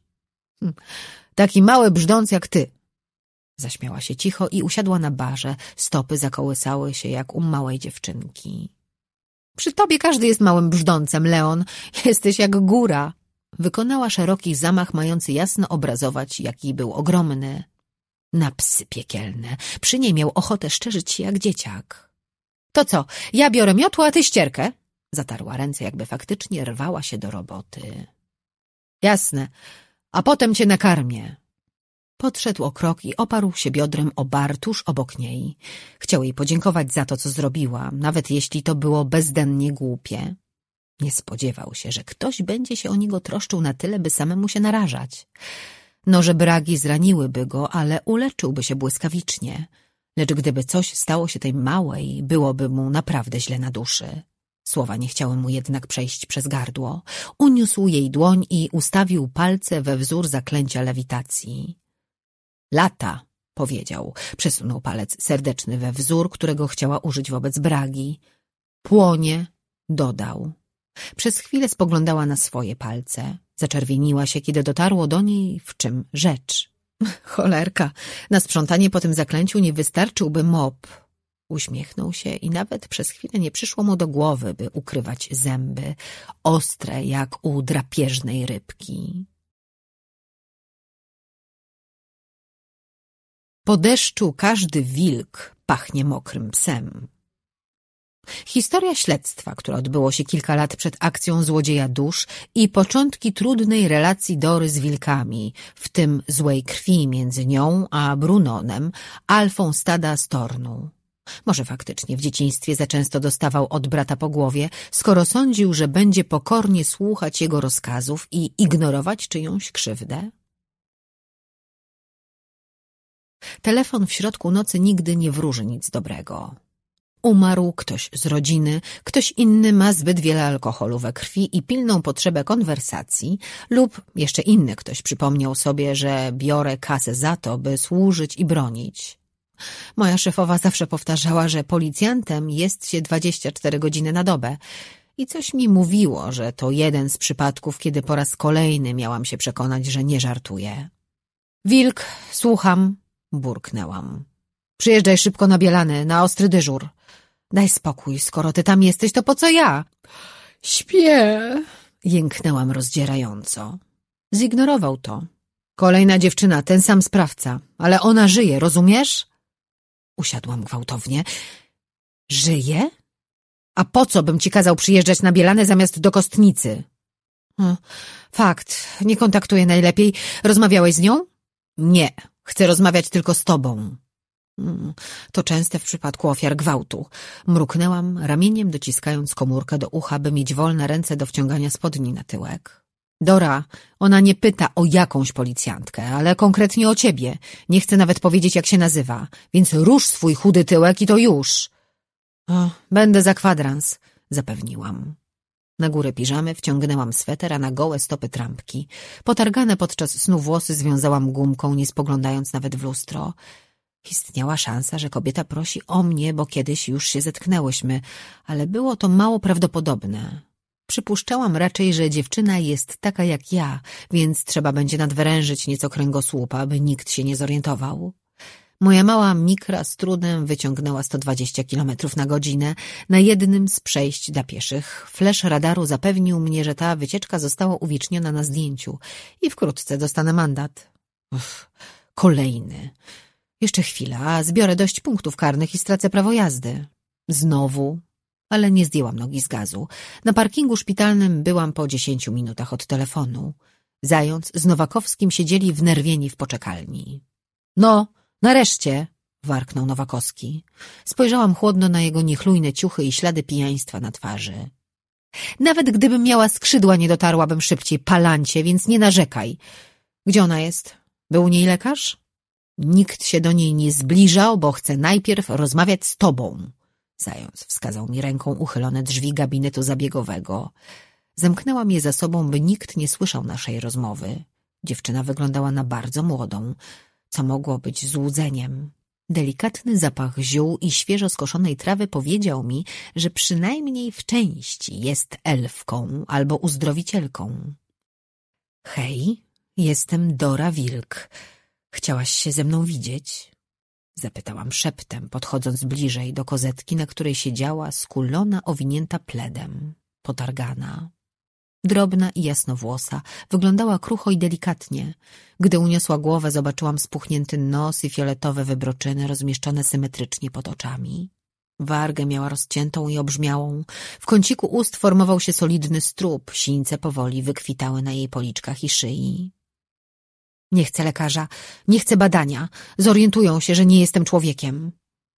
Taki mały brzdąc jak ty. Zaśmiała się cicho i usiadła na barze. Stopy zakołysały się jak u małej dziewczynki. Przy tobie każdy jest małym brzdącem, Leon. Jesteś jak góra. Wykonała szeroki zamach mający jasno obrazować, jaki był ogromny. Na psy piekielne. Przy niej miał ochotę szczerzyć się jak dzieciak. To co, ja biorę miotło, a ty ścierkę? Zatarła ręce, jakby faktycznie rwała się do roboty. Jasne, a potem cię nakarmię. Podszedł o krok i oparł się biodrem o bar tuż obok niej. Chciał jej podziękować za to, co zrobiła, nawet jeśli to było bezdennie głupie. Nie spodziewał się, że ktoś będzie się o niego troszczył na tyle, by samemu się narażać. Noże bragi zraniłyby go, ale uleczyłby się błyskawicznie. Lecz gdyby coś stało się tej małej, byłoby mu naprawdę źle na duszy. Słowa nie chciały mu jednak przejść przez gardło. Uniósł jej dłoń i ustawił palce we wzór zaklęcia lewitacji. Lata, powiedział. Przesunął palec serdeczny we wzór, którego chciała użyć wobec bragi. Płonie, dodał. Przez chwilę spoglądała na swoje palce. Zaczerwieniła się, kiedy dotarło do niej, w czym rzecz. Cholerka, na sprzątanie po tym zaklęciu nie wystarczyłby mop. Uśmiechnął się i nawet przez chwilę nie przyszło mu do głowy, by ukrywać zęby, ostre jak u drapieżnej rybki. Po deszczu każdy wilk pachnie mokrym psem. Historia śledztwa, które odbyło się kilka lat przed akcją Złodzieja Dusz i początki trudnej relacji Dory z wilkami, w tym złej krwi między nią a Brunonem, alfą stada z Tornu. Może faktycznie w dzieciństwie za często dostawał od brata po głowie, skoro sądził, że będzie pokornie słuchać jego rozkazów i ignorować czyjąś krzywdę? Telefon w środku nocy nigdy nie wróży nic dobrego. Umarł ktoś z rodziny, ktoś inny ma zbyt wiele alkoholu we krwi i pilną potrzebę konwersacji, lub jeszcze inny ktoś przypomniał sobie, że biorę kasę za to, by służyć i bronić. Moja szefowa zawsze powtarzała, że policjantem jest się 24 godziny na dobę i coś mi mówiło, że to jeden z przypadków, kiedy po raz kolejny miałam się przekonać, że nie żartuję. Wilk, słucham, burknęłam. Przyjeżdżaj szybko na Bielany, na ostry dyżur. Daj spokój, skoro ty tam jesteś, to po co ja? Śpię, Jęknęłam rozdzierająco. Zignorował to. Kolejna dziewczyna, ten sam sprawca, ale ona żyje, rozumiesz? Usiadłam gwałtownie. Żyje? A po co bym ci kazał przyjeżdżać na Bielanę zamiast do Kostnicy? Fakt, nie kontaktuję najlepiej. Rozmawiałeś z nią? Nie, chcę rozmawiać tylko z tobą. To częste w przypadku ofiar gwałtu. Mruknęłam, ramieniem dociskając komórkę do ucha, by mieć wolne ręce do wciągania spodni na tyłek. Dora, ona nie pyta o jakąś policjantkę, ale konkretnie o ciebie. Nie chce nawet powiedzieć, jak się nazywa, więc rusz swój chudy tyłek i to już. Będę za kwadrans, zapewniłam. Na górę piżamy wciągnęłam sweter, a na gołe stopy trampki. Potargane podczas snu włosy związałam gumką, nie spoglądając nawet w lustro. Istniała szansa, że kobieta prosi o mnie, bo kiedyś już się zetknęłyśmy, ale było to mało prawdopodobne. Przypuszczałam raczej, że dziewczyna jest taka jak ja, więc trzeba będzie nadwyrężyć nieco kręgosłupa, by nikt się nie zorientował. Moja mała mikra z trudem wyciągnęła 120 km na godzinę na jednym z przejść dla pieszych. Flash radaru zapewnił mnie, że ta wycieczka została uwieczniona na zdjęciu i wkrótce dostanę mandat. Kolejny. Jeszcze chwila, a zbiorę dość punktów karnych i stracę prawo jazdy. Znowu. Ale nie zdjęłam nogi z gazu. Na parkingu szpitalnym byłam po 10 minutach od telefonu. Zając z Nowakowskim siedzieli wnerwieni w poczekalni. No, nareszcie! Warknął Nowakowski. Spojrzałam chłodno na jego niechlujne ciuchy i ślady pijaństwa na twarzy. Nawet gdybym miała skrzydła, nie dotarłabym szybciej, palancie, więc nie narzekaj. Gdzie ona jest? Był u niej lekarz? Nikt się do niej nie zbliżał, bo chce najpierw rozmawiać z tobą. Zając wskazał mi ręką uchylone drzwi gabinetu zabiegowego. Zamknęłam je za sobą, by nikt nie słyszał naszej rozmowy. Dziewczyna wyglądała na bardzo młodą, co mogło być złudzeniem. Delikatny zapach ziół i świeżo skoszonej trawy powiedział mi, że przynajmniej w części jest elfką albo uzdrowicielką. Hej, jestem Dora Wilk. Chciałaś się ze mną widzieć? Zapytałam szeptem, podchodząc bliżej do kozetki, na której siedziała skulona, owinięta pledem, potargana. Drobna i jasnowłosa, wyglądała krucho i delikatnie. Gdy uniosła głowę, zobaczyłam spuchnięty nos i fioletowe wybroczyny rozmieszczone symetrycznie pod oczami. Wargę miała rozciętą i obrzmiałą. W kąciku ust formował się solidny strób, sińce powoli wykwitały na jej policzkach i szyi. Nie chcę lekarza, nie chcę badania. Zorientują się, że nie jestem człowiekiem.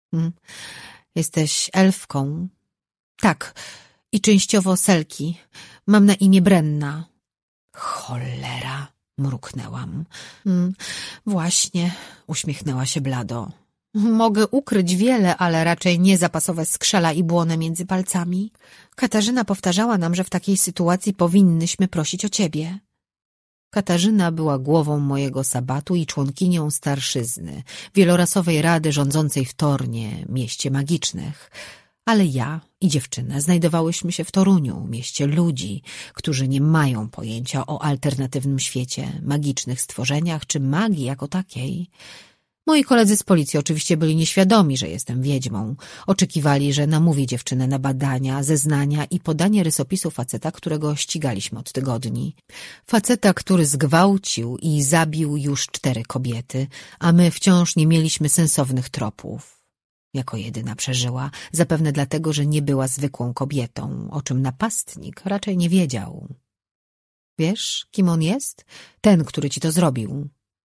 Jesteś elfką. Tak, i częściowo Selki. Mam na imię Brenna. Cholera, mruknęłam. Właśnie, uśmiechnęła się blado. Mogę ukryć wiele, ale raczej nie zapasowe skrzela i błonę między palcami. Katarzyna powtarzała nam, że w takiej sytuacji powinnyśmy prosić o ciebie. Katarzyna była głową mojego sabatu i członkinią starszyzny, wielorasowej rady rządzącej w Tornie, mieście magicznych. Ale ja i dziewczyna znajdowałyśmy się w Toruniu, mieście ludzi, którzy nie mają pojęcia o alternatywnym świecie, magicznych stworzeniach czy magii jako takiej. Moi koledzy z policji oczywiście byli nieświadomi, że jestem wiedźmą. Oczekiwali, że namówię dziewczynę na badania, zeznania i podanie rysopisu faceta, którego ścigaliśmy od tygodni. Faceta, który zgwałcił i zabił już 4 kobiety, a my wciąż nie mieliśmy sensownych tropów. Jako jedyna przeżyła, zapewne dlatego, że nie była zwykłą kobietą, o czym napastnik raczej nie wiedział. Wiesz, kim on jest? Ten, który ci to zrobił.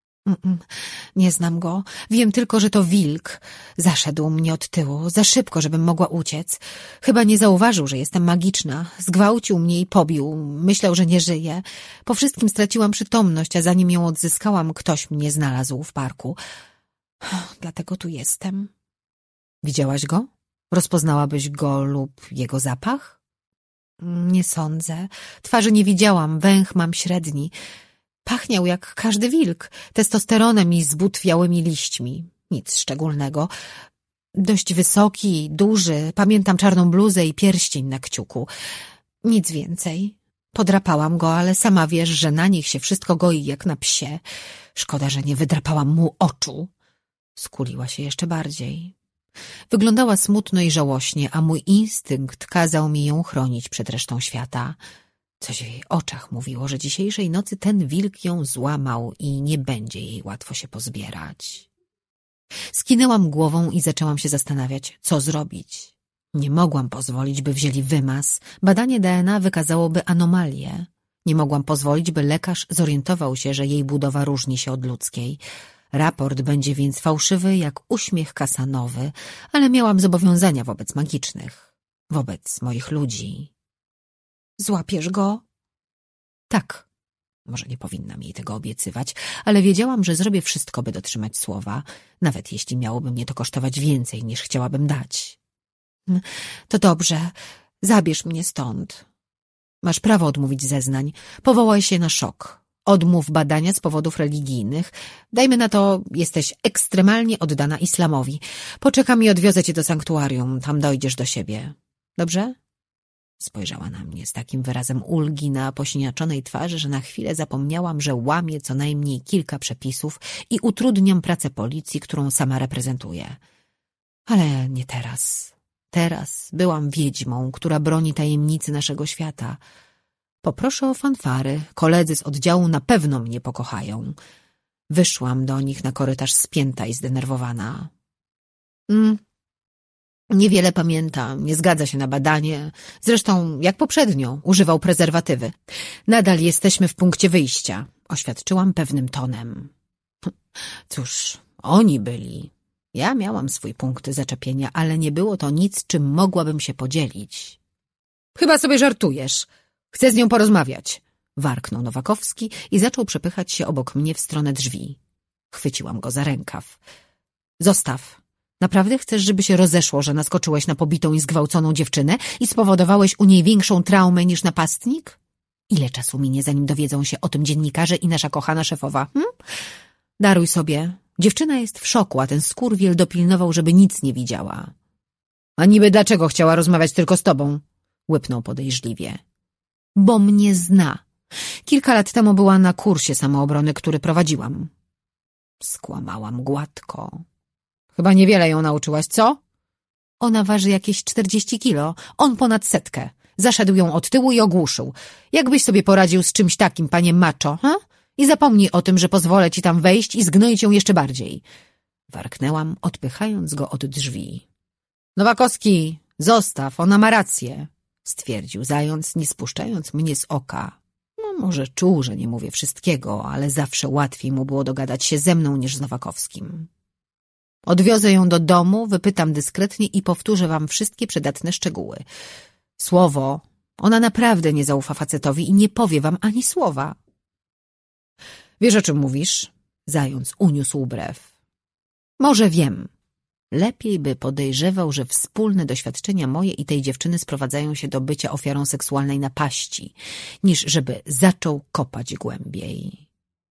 Nie znam go. Wiem tylko, że to wilk. Zaszedł mnie od tyłu, za szybko, żebym mogła uciec. Chyba nie zauważył, że jestem magiczna. Zgwałcił mnie i pobił. Myślał, że nie żyję. Po wszystkim straciłam przytomność, a zanim ją odzyskałam, ktoś mnie znalazł w parku. Dlatego tu jestem. Widziałaś go? Rozpoznałabyś go lub jego zapach? Nie sądzę. Twarzy nie widziałam, węch mam średni. Pachniał jak każdy wilk, testosteronem i zbutwiałymi liśćmi. Nic szczególnego. Dość wysoki, duży, pamiętam czarną bluzę i pierścień na kciuku. Nic więcej. Podrapałam go, ale sama wiesz, że na nich się wszystko goi jak na psie. Szkoda, że nie wydrapałam mu oczu. Skuliła się jeszcze bardziej. Wyglądała smutno i żałośnie, a mój instynkt kazał mi ją chronić przed resztą świata. Coś w jej oczach mówiło, że dzisiejszej nocy ten wilk ją złamał i nie będzie jej łatwo się pozbierać. Skinęłam głową i zaczęłam się zastanawiać, co zrobić. Nie mogłam pozwolić, by wzięli wymaz. Badanie DNA wykazałoby anomalię. Nie mogłam pozwolić, by lekarz zorientował się, że jej budowa różni się od ludzkiej. Raport będzie więc fałszywy jak uśmiech kasanowy, ale miałam zobowiązania wobec magicznych, wobec moich ludzi. Złapiesz go? Tak. Może nie powinnam jej tego obiecywać, ale wiedziałam, że zrobię wszystko, by dotrzymać słowa, nawet jeśli miałoby mnie to kosztować więcej, niż chciałabym dać. To dobrze, zabierz mnie stąd. Masz prawo odmówić zeznań. Powołaj się na szok. Odmów badania z powodów religijnych. Dajmy na to, jesteś ekstremalnie oddana islamowi. Poczekam i odwiozę cię do sanktuarium. Tam dojdziesz do siebie. Dobrze? Spojrzała na mnie z takim wyrazem ulgi na posiniaczonej twarzy, że na chwilę zapomniałam, że łamię co najmniej kilka przepisów i utrudniam pracę policji, którą sama reprezentuję. Ale nie teraz. Teraz byłam wiedźmą, która broni tajemnicy naszego świata. Poproszę o fanfary. Koledzy z oddziału na pewno mnie pokochają. Wyszłam do nich na korytarz spięta i zdenerwowana. Niewiele pamięta, nie zgadza się na badanie. Zresztą, jak poprzednio, używał prezerwatywy. Nadal jesteśmy w punkcie wyjścia, oświadczyłam pewnym tonem. Cóż, oni byli. Ja miałam swój punkt zaczepienia, ale nie było to nic, czym mogłabym się podzielić. Chyba sobie żartujesz. Chcę z nią porozmawiać. Warknął Nowakowski i zaczął przepychać się obok mnie w stronę drzwi. Chwyciłam go za rękaw. Zostaw. Naprawdę chcesz, żeby się rozeszło, że naskoczyłeś na pobitą i zgwałconą dziewczynę i spowodowałeś u niej większą traumę niż napastnik? Ile czasu minie, zanim dowiedzą się o tym dziennikarze i nasza kochana szefowa? Daruj sobie. Dziewczyna jest w szoku, a ten skurwiel dopilnował, żeby nic nie widziała. A niby dlaczego chciała rozmawiać tylko z tobą? Łypnął podejrzliwie. Bo mnie zna. Kilka lat temu była na kursie samoobrony, który prowadziłam. Skłamałam gładko. Chyba niewiele ją nauczyłaś, co? Ona waży jakieś 40 kilo, on ponad 100. Zaszedł ją od tyłu i ogłuszył. Jakbyś sobie poradził z czymś takim, panie macho, ha? I zapomnij o tym, że pozwolę ci tam wejść i zgnoić ją jeszcze bardziej. Warknęłam, odpychając go od drzwi. Nowakowski, zostaw, ona ma rację, stwierdził zając, nie spuszczając mnie z oka. Może czuł, że nie mówię wszystkiego, ale zawsze łatwiej mu było dogadać się ze mną niż z Nowakowskim. Odwiozę ją do domu, wypytam dyskretnie i powtórzę wam wszystkie przydatne szczegóły. Słowo, ona naprawdę nie zaufa facetowi i nie powie wam ani słowa. Wiesz, o czym mówisz? Zając uniósł brew. Może wiem. Lepiej by podejrzewał, że wspólne doświadczenia moje i tej dziewczyny sprowadzają się do bycia ofiarą seksualnej napaści, niż żeby zaczął kopać głębiej.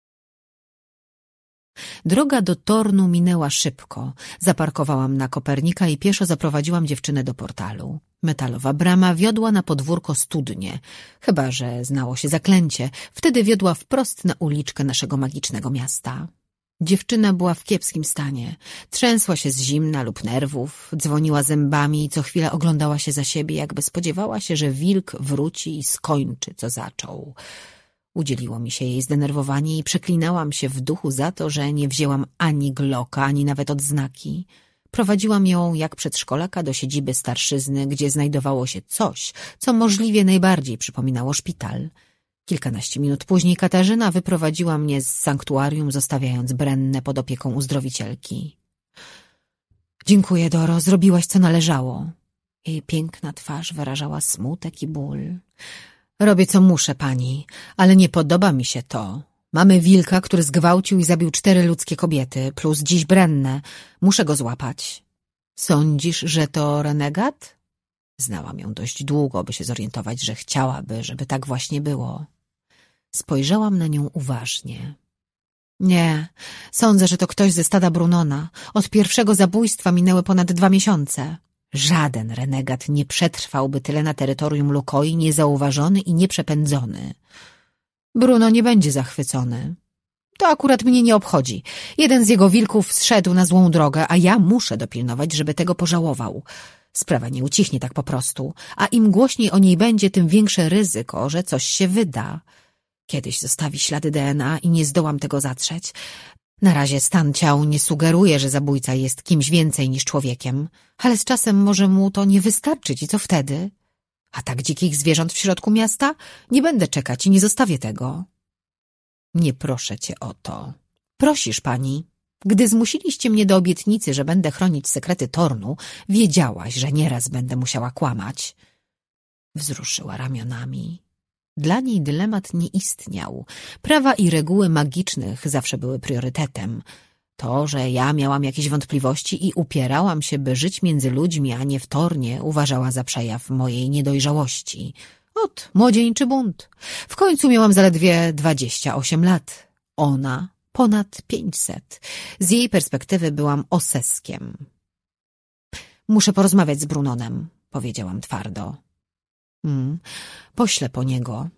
Droga do Tornu minęła szybko. Zaparkowałam na Kopernika i pieszo zaprowadziłam dziewczynę do portalu. Metalowa brama wiodła na podwórko studnie. Chyba że znało się zaklęcie. Wtedy wiodła wprost na uliczkę naszego magicznego miasta. Dziewczyna była w kiepskim stanie. Trzęsła się z zimna lub nerwów, dzwoniła zębami i co chwilę oglądała się za siebie, jakby spodziewała się, że wilk wróci i skończy, co zaczął. Udzieliło mi się jej zdenerwowanie i przeklinałam się w duchu za to, że nie wzięłam ani Glocka, ani nawet odznaki. Prowadziłam ją jak przedszkolaka do siedziby starszyzny, gdzie znajdowało się coś, co możliwie najbardziej przypominało szpital. Kilkanaście minut później Katarzyna wyprowadziła mnie z sanktuarium, zostawiając Brennę pod opieką uzdrowicielki. Dziękuję, Doro, zrobiłaś co należało. Jej piękna twarz wyrażała smutek i ból. Robię co muszę, pani, ale nie podoba mi się to. Mamy wilka, który zgwałcił i zabił 4 ludzkie kobiety, plus dziś Brennę. Muszę go złapać. Sądzisz, że to renegat? Znałam ją dość długo, by się zorientować, że chciałaby, żeby tak właśnie było. Spojrzałam na nią uważnie. Nie, sądzę, że to ktoś ze stada Brunona. Od pierwszego zabójstwa minęły ponad 2 miesiące. Żaden renegat nie przetrwałby tyle na terytorium Lukoi niezauważony i nieprzepędzony. Bruno nie będzie zachwycony. To akurat mnie nie obchodzi. Jeden z jego wilków zszedł na złą drogę, a ja muszę dopilnować, żeby tego pożałował. Sprawa nie ucichnie tak po prostu, a im głośniej o niej będzie, tym większe ryzyko, że coś się wyda. Kiedyś zostawi ślady DNA i nie zdołam tego zatrzeć. Na razie stan ciał nie sugeruje, że zabójca jest kimś więcej niż człowiekiem, ale z czasem może mu to nie wystarczyć i co wtedy? A tak dzikich zwierząt w środku miasta? Nie będę czekać i nie zostawię tego. Nie proszę cię o to. Prosisz, pani. Gdy zmusiliście mnie do obietnicy, że będę chronić sekrety Thornu, wiedziałaś, że nieraz będę musiała kłamać. Wzruszyła ramionami. Dla niej dylemat nie istniał. Prawa i reguły magicznych zawsze były priorytetem. To, że ja miałam jakieś wątpliwości i upierałam się, by żyć między ludźmi, a nie w Thornie, uważała za przejaw mojej niedojrzałości. Młodzieńczy bunt. W końcu miałam zaledwie 28 lat. Ona ponad 500. Z jej perspektywy byłam oseskiem. Muszę porozmawiać z Brunonem, powiedziałam twardo. Poślę po niego.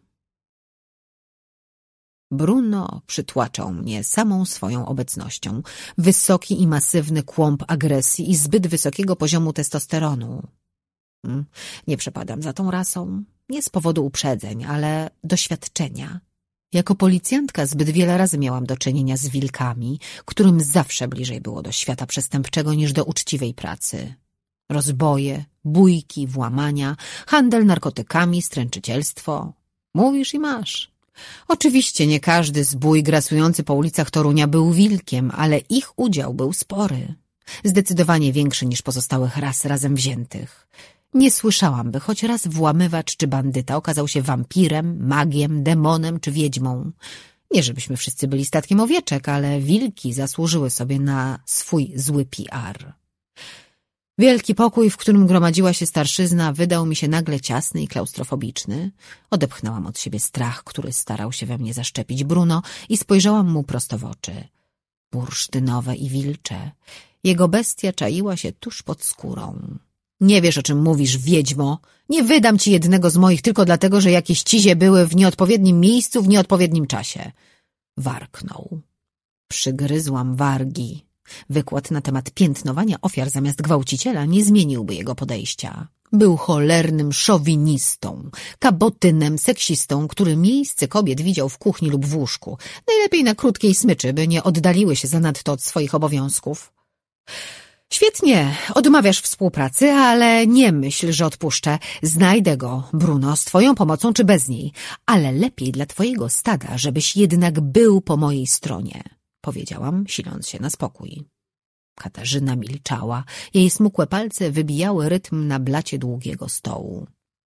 Bruno przytłaczał mnie samą swoją obecnością. Wysoki i masywny kłąb agresji i zbyt wysokiego poziomu testosteronu. Nie przepadam za tą rasą. Nie z powodu uprzedzeń, ale doświadczenia. Jako policjantka zbyt wiele razy miałam do czynienia z wilkami, którym zawsze bliżej było do świata przestępczego niż do uczciwej pracy. Rozboje, bójki, włamania, handel narkotykami, stręczycielstwo. Mówisz i masz. Oczywiście nie każdy zbój grasujący po ulicach Torunia był wilkiem, ale ich udział był spory. Zdecydowanie większy niż pozostałych ras razem wziętych. Nie słyszałam, by choć raz włamywacz czy bandyta okazał się wampirem, magiem, demonem czy wiedźmą. Nie żebyśmy wszyscy byli statkiem owieczek, ale wilki zasłużyły sobie na swój zły PR. Wielki pokój, w którym gromadziła się starszyzna, wydał mi się nagle ciasny i klaustrofobiczny. Odepchnęłam od siebie strach, który starał się we mnie zaszczepić Bruno i spojrzałam mu prosto w oczy. Bursztynowe i wilcze. Jego bestia czaiła się tuż pod skórą. Nie wiesz, o czym mówisz, wiedźmo. Nie wydam ci jednego z moich tylko dlatego, że jakieś cizie były w nieodpowiednim miejscu w nieodpowiednim czasie. Warknął. Przygryzłam wargi. Wykład na temat piętnowania ofiar zamiast gwałciciela nie zmieniłby jego podejścia. Był cholernym szowinistą, kabotynem, seksistą, który miejsce kobiet widział w kuchni lub w łóżku. Najlepiej na krótkiej smyczy, by nie oddaliły się zanadto od swoich obowiązków. Świetnie, odmawiasz współpracy, ale nie myśl, że odpuszczę. Znajdę go, Bruno, z twoją pomocą czy bez niej, ale lepiej dla twojego stada, żebyś jednak był po mojej stronie, powiedziałam, siląc się na spokój. Katarzyna milczała, jej smukłe palce wybijały rytm na blacie długiego stołu.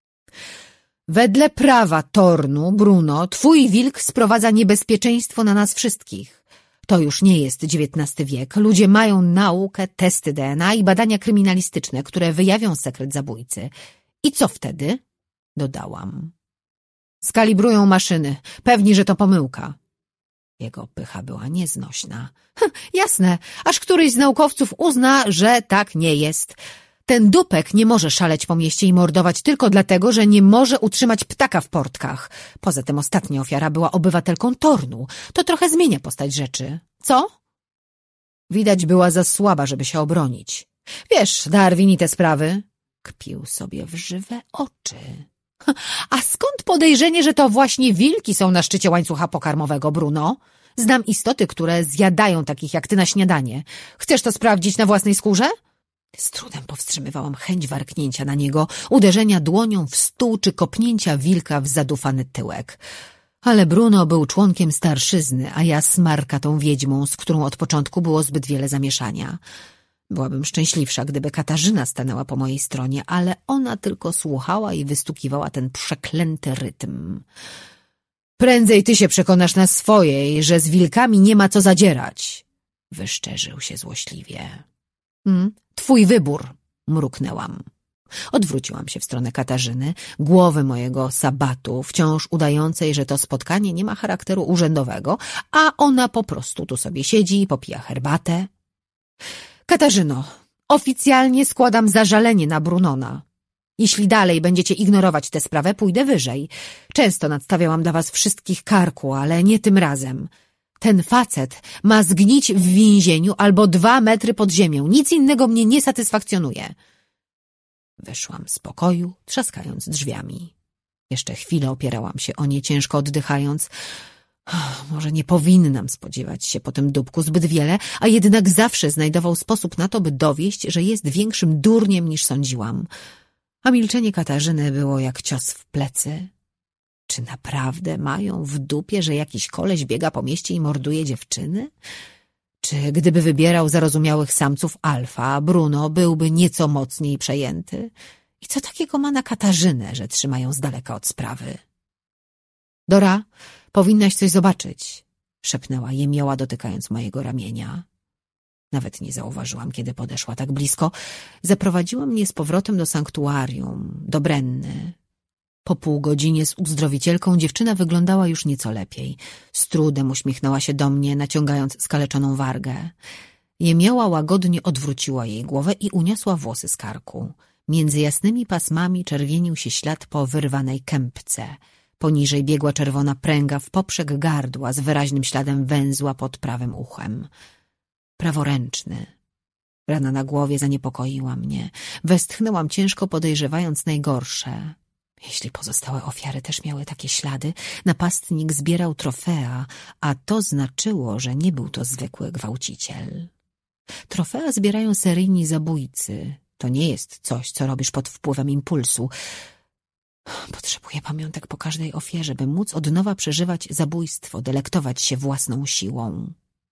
Wedle prawa Thornu, Bruno, twój wilk sprowadza niebezpieczeństwo na nas wszystkich. To już nie jest XIX wiek. Ludzie mają naukę, testy DNA i badania kryminalistyczne, które wyjawią sekret zabójcy. I co wtedy? Dodałam. Skalibrują maszyny. Pewni, że to pomyłka. Jego pycha była nieznośna. Jasne, aż któryś z naukowców uzna, że tak nie jest. Ten dupek nie może szaleć po mieście i mordować tylko dlatego, że nie może utrzymać ptaka w portkach. Poza tym ostatnia ofiara była obywatelką Thornu. To trochę zmienia postać rzeczy. Co? Widać była za słaba, żeby się obronić. Wiesz, Darwin i te sprawy. Kpił sobie w żywe oczy. A skąd podejrzenie, że to właśnie wilki są na szczycie łańcucha pokarmowego, Bruno? Znam istoty, które zjadają takich jak ty na śniadanie. Chcesz to sprawdzić na własnej skórze? Z trudem powstrzymywałam chęć warknięcia na niego, uderzenia dłonią w stół czy kopnięcia wilka w zadufany tyłek. Ale Bruno był członkiem starszyzny, a ja smarkatą wiedźmą, z którą od początku było zbyt wiele zamieszania. Byłabym szczęśliwsza, gdyby Katarzyna stanęła po mojej stronie, ale ona tylko słuchała i wystukiwała ten przeklęty rytm. Prędzej ty się przekonasz na swojej, że z wilkami nie ma co zadzierać. Wyszczerzył się złośliwie. Twój wybór, mruknęłam. Odwróciłam się w stronę Katarzyny, głowy mojego sabatu, wciąż udającej, że to spotkanie nie ma charakteru urzędowego, a ona po prostu tu sobie siedzi i popija herbatę. Katarzyno, oficjalnie składam zażalenie na Brunona. Jeśli dalej będziecie ignorować tę sprawę, pójdę wyżej. Często nadstawiałam dla was wszystkich karku, ale nie tym razem. Ten facet ma zgnić w więzieniu albo 2 metry pod ziemią. Nic innego mnie nie satysfakcjonuje. Wyszłam z pokoju, trzaskając drzwiami. Jeszcze chwilę opierałam się o nie, ciężko oddychając. Może nie powinnam spodziewać się po tym dupku zbyt wiele, a jednak zawsze znajdował sposób na to, by dowieść, że jest większym durniem niż sądziłam. A milczenie Katarzyny było jak cios w plecy. Czy naprawdę mają w dupie, że jakiś koleś biega po mieście i morduje dziewczyny? Czy gdyby wybierał zarozumiałych samców alfa, Bruno byłby nieco mocniej przejęty? I co takiego ma na Katarzynę, że trzymają z daleka od sprawy? Dora, powinnaś coś zobaczyć, szepnęła Jemioła, dotykając mojego ramienia. Nawet nie zauważyłam, kiedy podeszła tak blisko. Zaprowadziła mnie z powrotem do sanktuarium, do Brenny. Po pół godzinie z uzdrowicielką dziewczyna wyglądała już nieco lepiej. Z trudem uśmiechnęła się do mnie, naciągając skaleczoną wargę. Jemioła łagodnie odwróciła jej głowę i uniosła włosy z karku. Między jasnymi pasmami czerwienił się ślad po wyrwanej kępce. Poniżej biegła czerwona pręga w poprzek gardła z wyraźnym śladem węzła pod prawym uchem. Praworęczny. Rana na głowie zaniepokoiła mnie. Westchnęłam ciężko, podejrzewając najgorsze. Jeśli pozostałe ofiary też miały takie ślady, napastnik zbierał trofea, a to znaczyło, że nie był to zwykły gwałciciel. Trofea zbierają seryjni zabójcy. To nie jest coś, co robisz pod wpływem impulsu. Potrzebuję pamiątek po każdej ofierze, by móc od nowa przeżywać zabójstwo, delektować się własną siłą.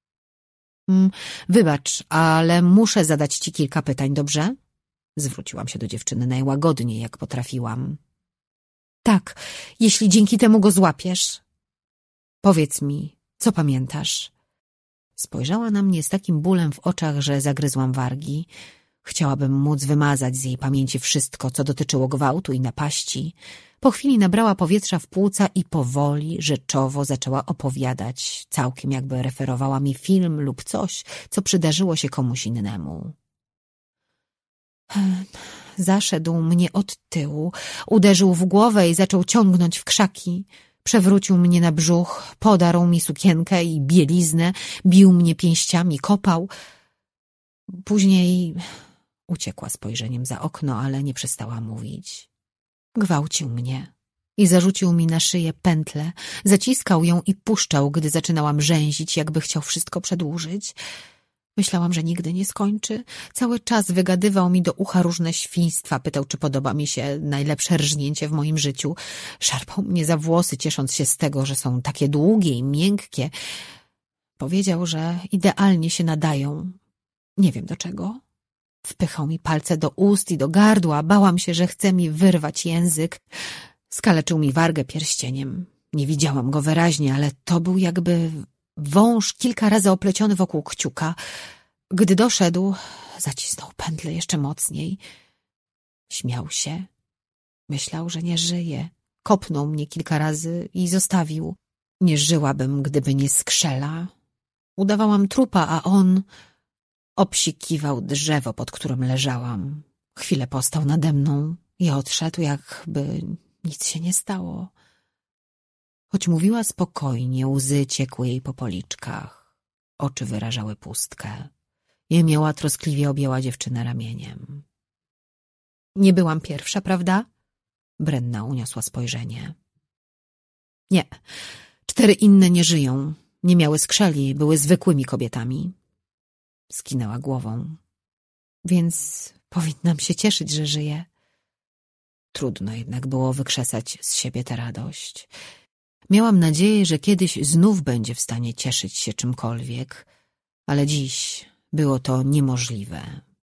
Wybacz, ale muszę zadać ci kilka pytań, dobrze? Zwróciłam się do dziewczyny najłagodniej, jak potrafiłam. Tak, jeśli dzięki temu go złapiesz. Powiedz mi, co pamiętasz? Spojrzała na mnie z takim bólem w oczach, że zagryzłam wargi. Chciałabym móc wymazać z jej pamięci wszystko, co dotyczyło gwałtu i napaści. Po chwili nabrała powietrza w płuca i powoli, rzeczowo zaczęła opowiadać, całkiem jakby referowała mi film lub coś, co przydarzyło się komuś innemu. Zaszedł mnie od tyłu, uderzył w głowę i zaczął ciągnąć w krzaki. Przewrócił mnie na brzuch, podarł mi sukienkę i bieliznę, bił mnie pięściami, kopał. Później uciekła spojrzeniem za okno, ale nie przestała mówić. Gwałcił mnie i zarzucił mi na szyję pętlę, zaciskał ją i puszczał, gdy zaczynałam rzęzić, jakby chciał wszystko przedłużyć. Myślałam, że nigdy nie skończy. Cały czas wygadywał mi do ucha różne świństwa, pytał, czy podoba mi się najlepsze rżnięcie w moim życiu. Szarpał mnie za włosy, ciesząc się z tego, że są takie długie i miękkie. Powiedział, że idealnie się nadają. Nie wiem do czego. Wpychał mi palce do ust i do gardła. Bałam się, że chce mi wyrwać język. Skaleczył mi wargę pierścieniem. Nie widziałam go wyraźnie, ale to był jakby wąż kilka razy opleciony wokół kciuka. Gdy doszedł, zacisnął pętlę jeszcze mocniej. Śmiał się. Myślał, że nie żyje. Kopnął mnie kilka razy i zostawił. Nie żyłabym, gdyby nie skrzela. Udawałam trupa, a on obsikiwał drzewo, pod którym leżałam. Chwilę postał nade mną i odszedł, jakby nic się nie stało. Choć mówiła spokojnie, łzy ciekły jej po policzkach. Oczy wyrażały pustkę. Jemioła troskliwie objęła dziewczynę ramieniem. Nie byłam pierwsza, prawda? Brenna uniosła spojrzenie. Nie. 4 inne nie żyją. Nie miały skrzeli, były zwykłymi kobietami. Skinęła głową. Więc powinnam się cieszyć, że żyję. Trudno jednak było wykrzesać z siebie tę radość. Miałam nadzieję, że kiedyś znów będzie w stanie cieszyć się czymkolwiek, ale dziś było to niemożliwe.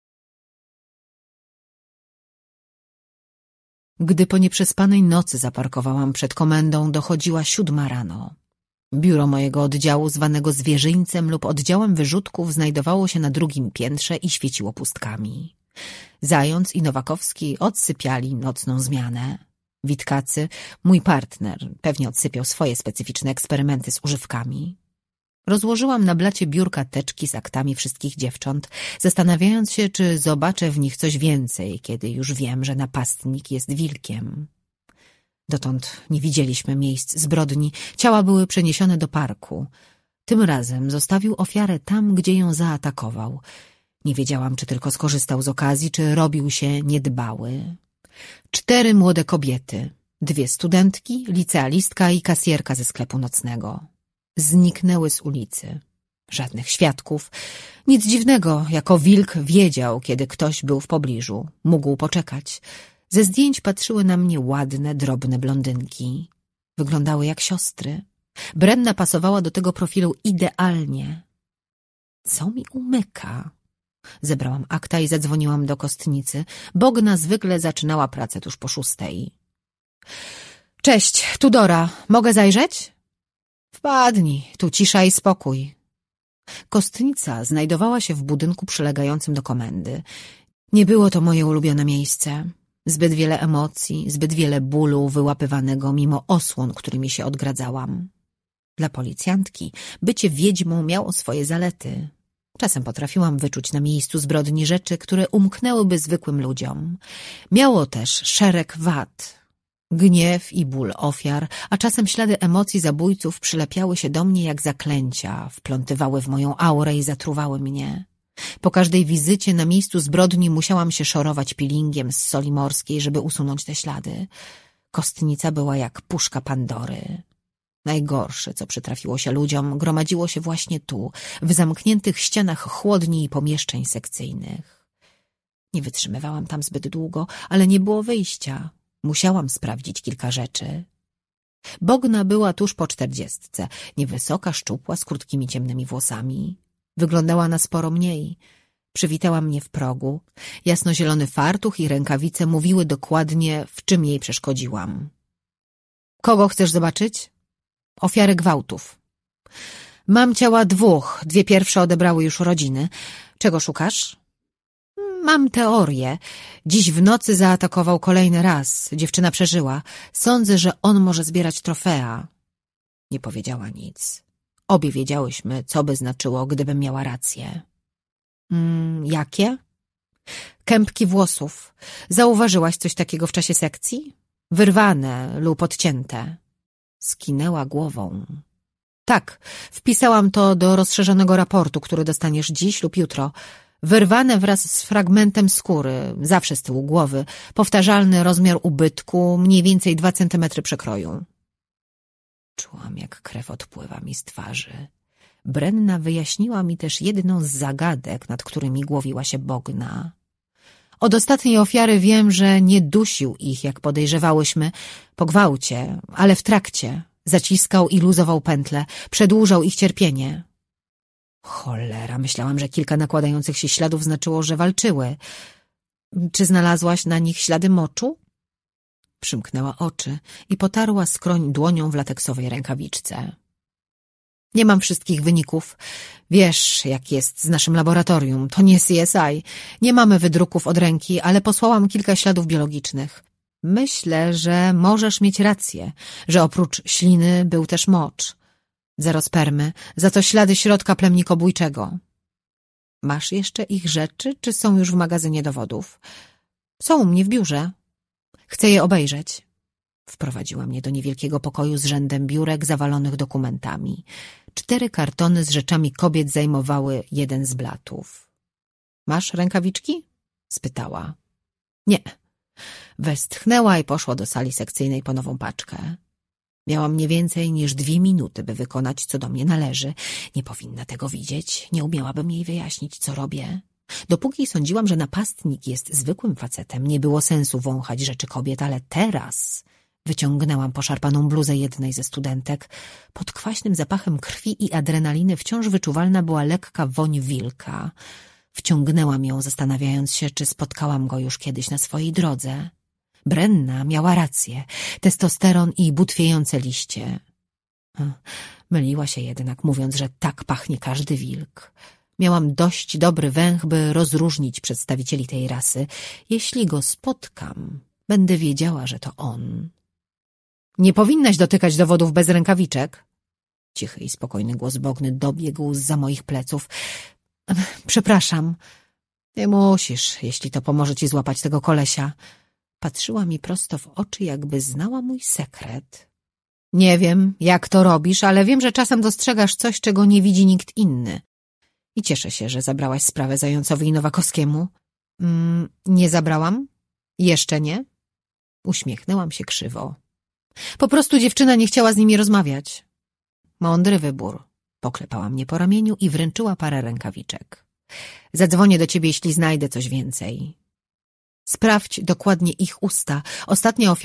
Gdy po nieprzespanej nocy zaparkowałam przed komendą, dochodziła 7 rano. Biuro mojego oddziału, zwanego zwierzyńcem lub oddziałem wyrzutków, znajdowało się na 2. piętrze i świeciło pustkami. Zając i Nowakowski odsypiali nocną zmianę. Witkacy, mój partner, pewnie odsypiał swoje specyficzne eksperymenty z używkami. Rozłożyłam na blacie biurka teczki z aktami wszystkich dziewcząt, zastanawiając się, czy zobaczę w nich coś więcej, kiedy już wiem, że napastnik jest wilkiem. Dotąd nie widzieliśmy miejsc zbrodni, ciała były przeniesione do parku. Tym razem zostawił ofiarę tam, gdzie ją zaatakował. Nie wiedziałam, czy tylko skorzystał z okazji, czy robił się niedbały. 4 młode kobiety, 2 studentki, licealistka i kasjerka ze sklepu nocnego. Zniknęły z ulicy. Żadnych świadków. Nic dziwnego, jako wilk wiedział, kiedy ktoś był w pobliżu. Mógł poczekać. Ze zdjęć patrzyły na mnie ładne, drobne blondynki. Wyglądały jak siostry. Brenna pasowała do tego profilu idealnie. Co mi umyka? Zebrałam akta i zadzwoniłam do kostnicy. Bogna zwykle zaczynała pracę tuż po 6. Cześć, tu Dora. Mogę zajrzeć? Wpadnij, tu cisza i spokój. Kostnica znajdowała się w budynku przylegającym do komendy. Nie było to moje ulubione miejsce. Zbyt wiele emocji, zbyt wiele bólu wyłapywanego mimo osłon, którymi się odgradzałam. Dla policjantki bycie wiedźmą miało swoje zalety. Czasem potrafiłam wyczuć na miejscu zbrodni rzeczy, które umknęłyby zwykłym ludziom. Miało też szereg wad. Gniew i ból ofiar, a czasem ślady emocji zabójców przylepiały się do mnie jak zaklęcia, wplątywały w moją aurę i zatruwały mnie. Po każdej wizycie na miejscu zbrodni musiałam się szorować peelingiem z soli morskiej, żeby usunąć te ślady. Kostnica była jak puszka Pandory. Najgorsze, co przytrafiło się ludziom, gromadziło się właśnie tu, w zamkniętych ścianach chłodni i pomieszczeń sekcyjnych. Nie wytrzymywałam tam zbyt długo, ale nie było wyjścia. Musiałam sprawdzić kilka rzeczy. Bogna była tuż po 40, niewysoka, szczupła, z krótkimi ciemnymi włosami. Wyglądała na sporo mniej. Przywitała mnie w progu. Jasnozielony fartuch i rękawice mówiły dokładnie, w czym jej przeszkodziłam. Kogo chcesz zobaczyć? Ofiary gwałtów. Mam ciała 2, 2 pierwsze odebrały już rodziny. Czego szukasz? Mam teorię. Dziś w nocy zaatakował kolejny raz. Dziewczyna przeżyła. Sądzę, że on może zbierać trofea. Nie powiedziała nic. Obie wiedziałyśmy, co by znaczyło, gdybym miała rację. Jakie? Kępki włosów. Zauważyłaś coś takiego w czasie sekcji? Wyrwane lub odcięte. Skinęła głową. Tak, wpisałam to do rozszerzonego raportu, który dostaniesz dziś lub jutro. Wyrwane wraz z fragmentem skóry, zawsze z tyłu głowy, powtarzalny rozmiar ubytku, mniej więcej 2 centymetry przekroju. Czułam, jak krew odpływa mi z twarzy. Brenna wyjaśniła mi też jedną z zagadek, nad którymi głowiła się Bogna. Od ostatniej ofiary wiem, że nie dusił ich, jak podejrzewałyśmy, po gwałcie, ale w trakcie. Zaciskał i luzował pętle, przedłużał ich cierpienie. Cholera, myślałam, że kilka nakładających się śladów znaczyło, że walczyły. Czy znalazłaś na nich ślady moczu? Przymknęła oczy i potarła skroń dłonią w lateksowej rękawiczce. Nie mam wszystkich wyników. Wiesz, jak jest z naszym laboratorium. To nie CSI. Nie mamy wydruków od ręki, ale posłałam kilka śladów biologicznych. Myślę, że możesz mieć rację, że oprócz śliny był też mocz. 0 spermy, za to ślady środka plemnikobójczego. Masz jeszcze ich rzeczy, czy są już w magazynie dowodów? Są u mnie w biurze. Chcę je obejrzeć. Wprowadziła mnie do niewielkiego pokoju z rzędem biurek zawalonych dokumentami. 4 kartony z rzeczami kobiet zajmowały jeden z blatów. Masz rękawiczki? Spytała. Nie. Westchnęła i poszła do sali sekcyjnej po nową paczkę. Miałam nie więcej niż 2 minuty, by wykonać, co do mnie należy. Nie powinna tego widzieć, nie umiałabym jej wyjaśnić, co robię. Dopóki sądziłam, że napastnik jest zwykłym facetem, nie było sensu wąchać rzeczy kobiet, ale teraz wyciągnęłam poszarpaną bluzę jednej ze studentek. Pod kwaśnym zapachem krwi i adrenaliny wciąż wyczuwalna była lekka woń wilka. Wciągnęłam ją, zastanawiając się, czy spotkałam go już kiedyś na swojej drodze. Brenna miała rację. Testosteron i butwiejące liście. Myliła się jednak, mówiąc, że tak pachnie każdy wilk. Miałam dość dobry węch, by rozróżnić przedstawicieli tej rasy. Jeśli go spotkam, będę wiedziała, że to on. Nie powinnaś dotykać dowodów bez rękawiczek. Cichy i spokojny głos Bogny dobiegł zza moich pleców. Przepraszam. Nie musisz, jeśli to pomoże ci złapać tego kolesia. Patrzyła mi prosto w oczy, jakby znała mój sekret. Nie wiem, jak to robisz, ale wiem, że czasem dostrzegasz coś, czego nie widzi nikt inny. I cieszę się, że zabrałaś sprawę Zającowi i Nowakowskiemu. Nie zabrałam? Jeszcze nie? Uśmiechnęłam się krzywo. Po prostu dziewczyna nie chciała z nimi rozmawiać. Mądry wybór. Poklepała mnie po ramieniu i wręczyła parę rękawiczek. Zadzwonię do ciebie, jeśli znajdę coś więcej. Sprawdź dokładnie ich usta. Ostatnia ofiara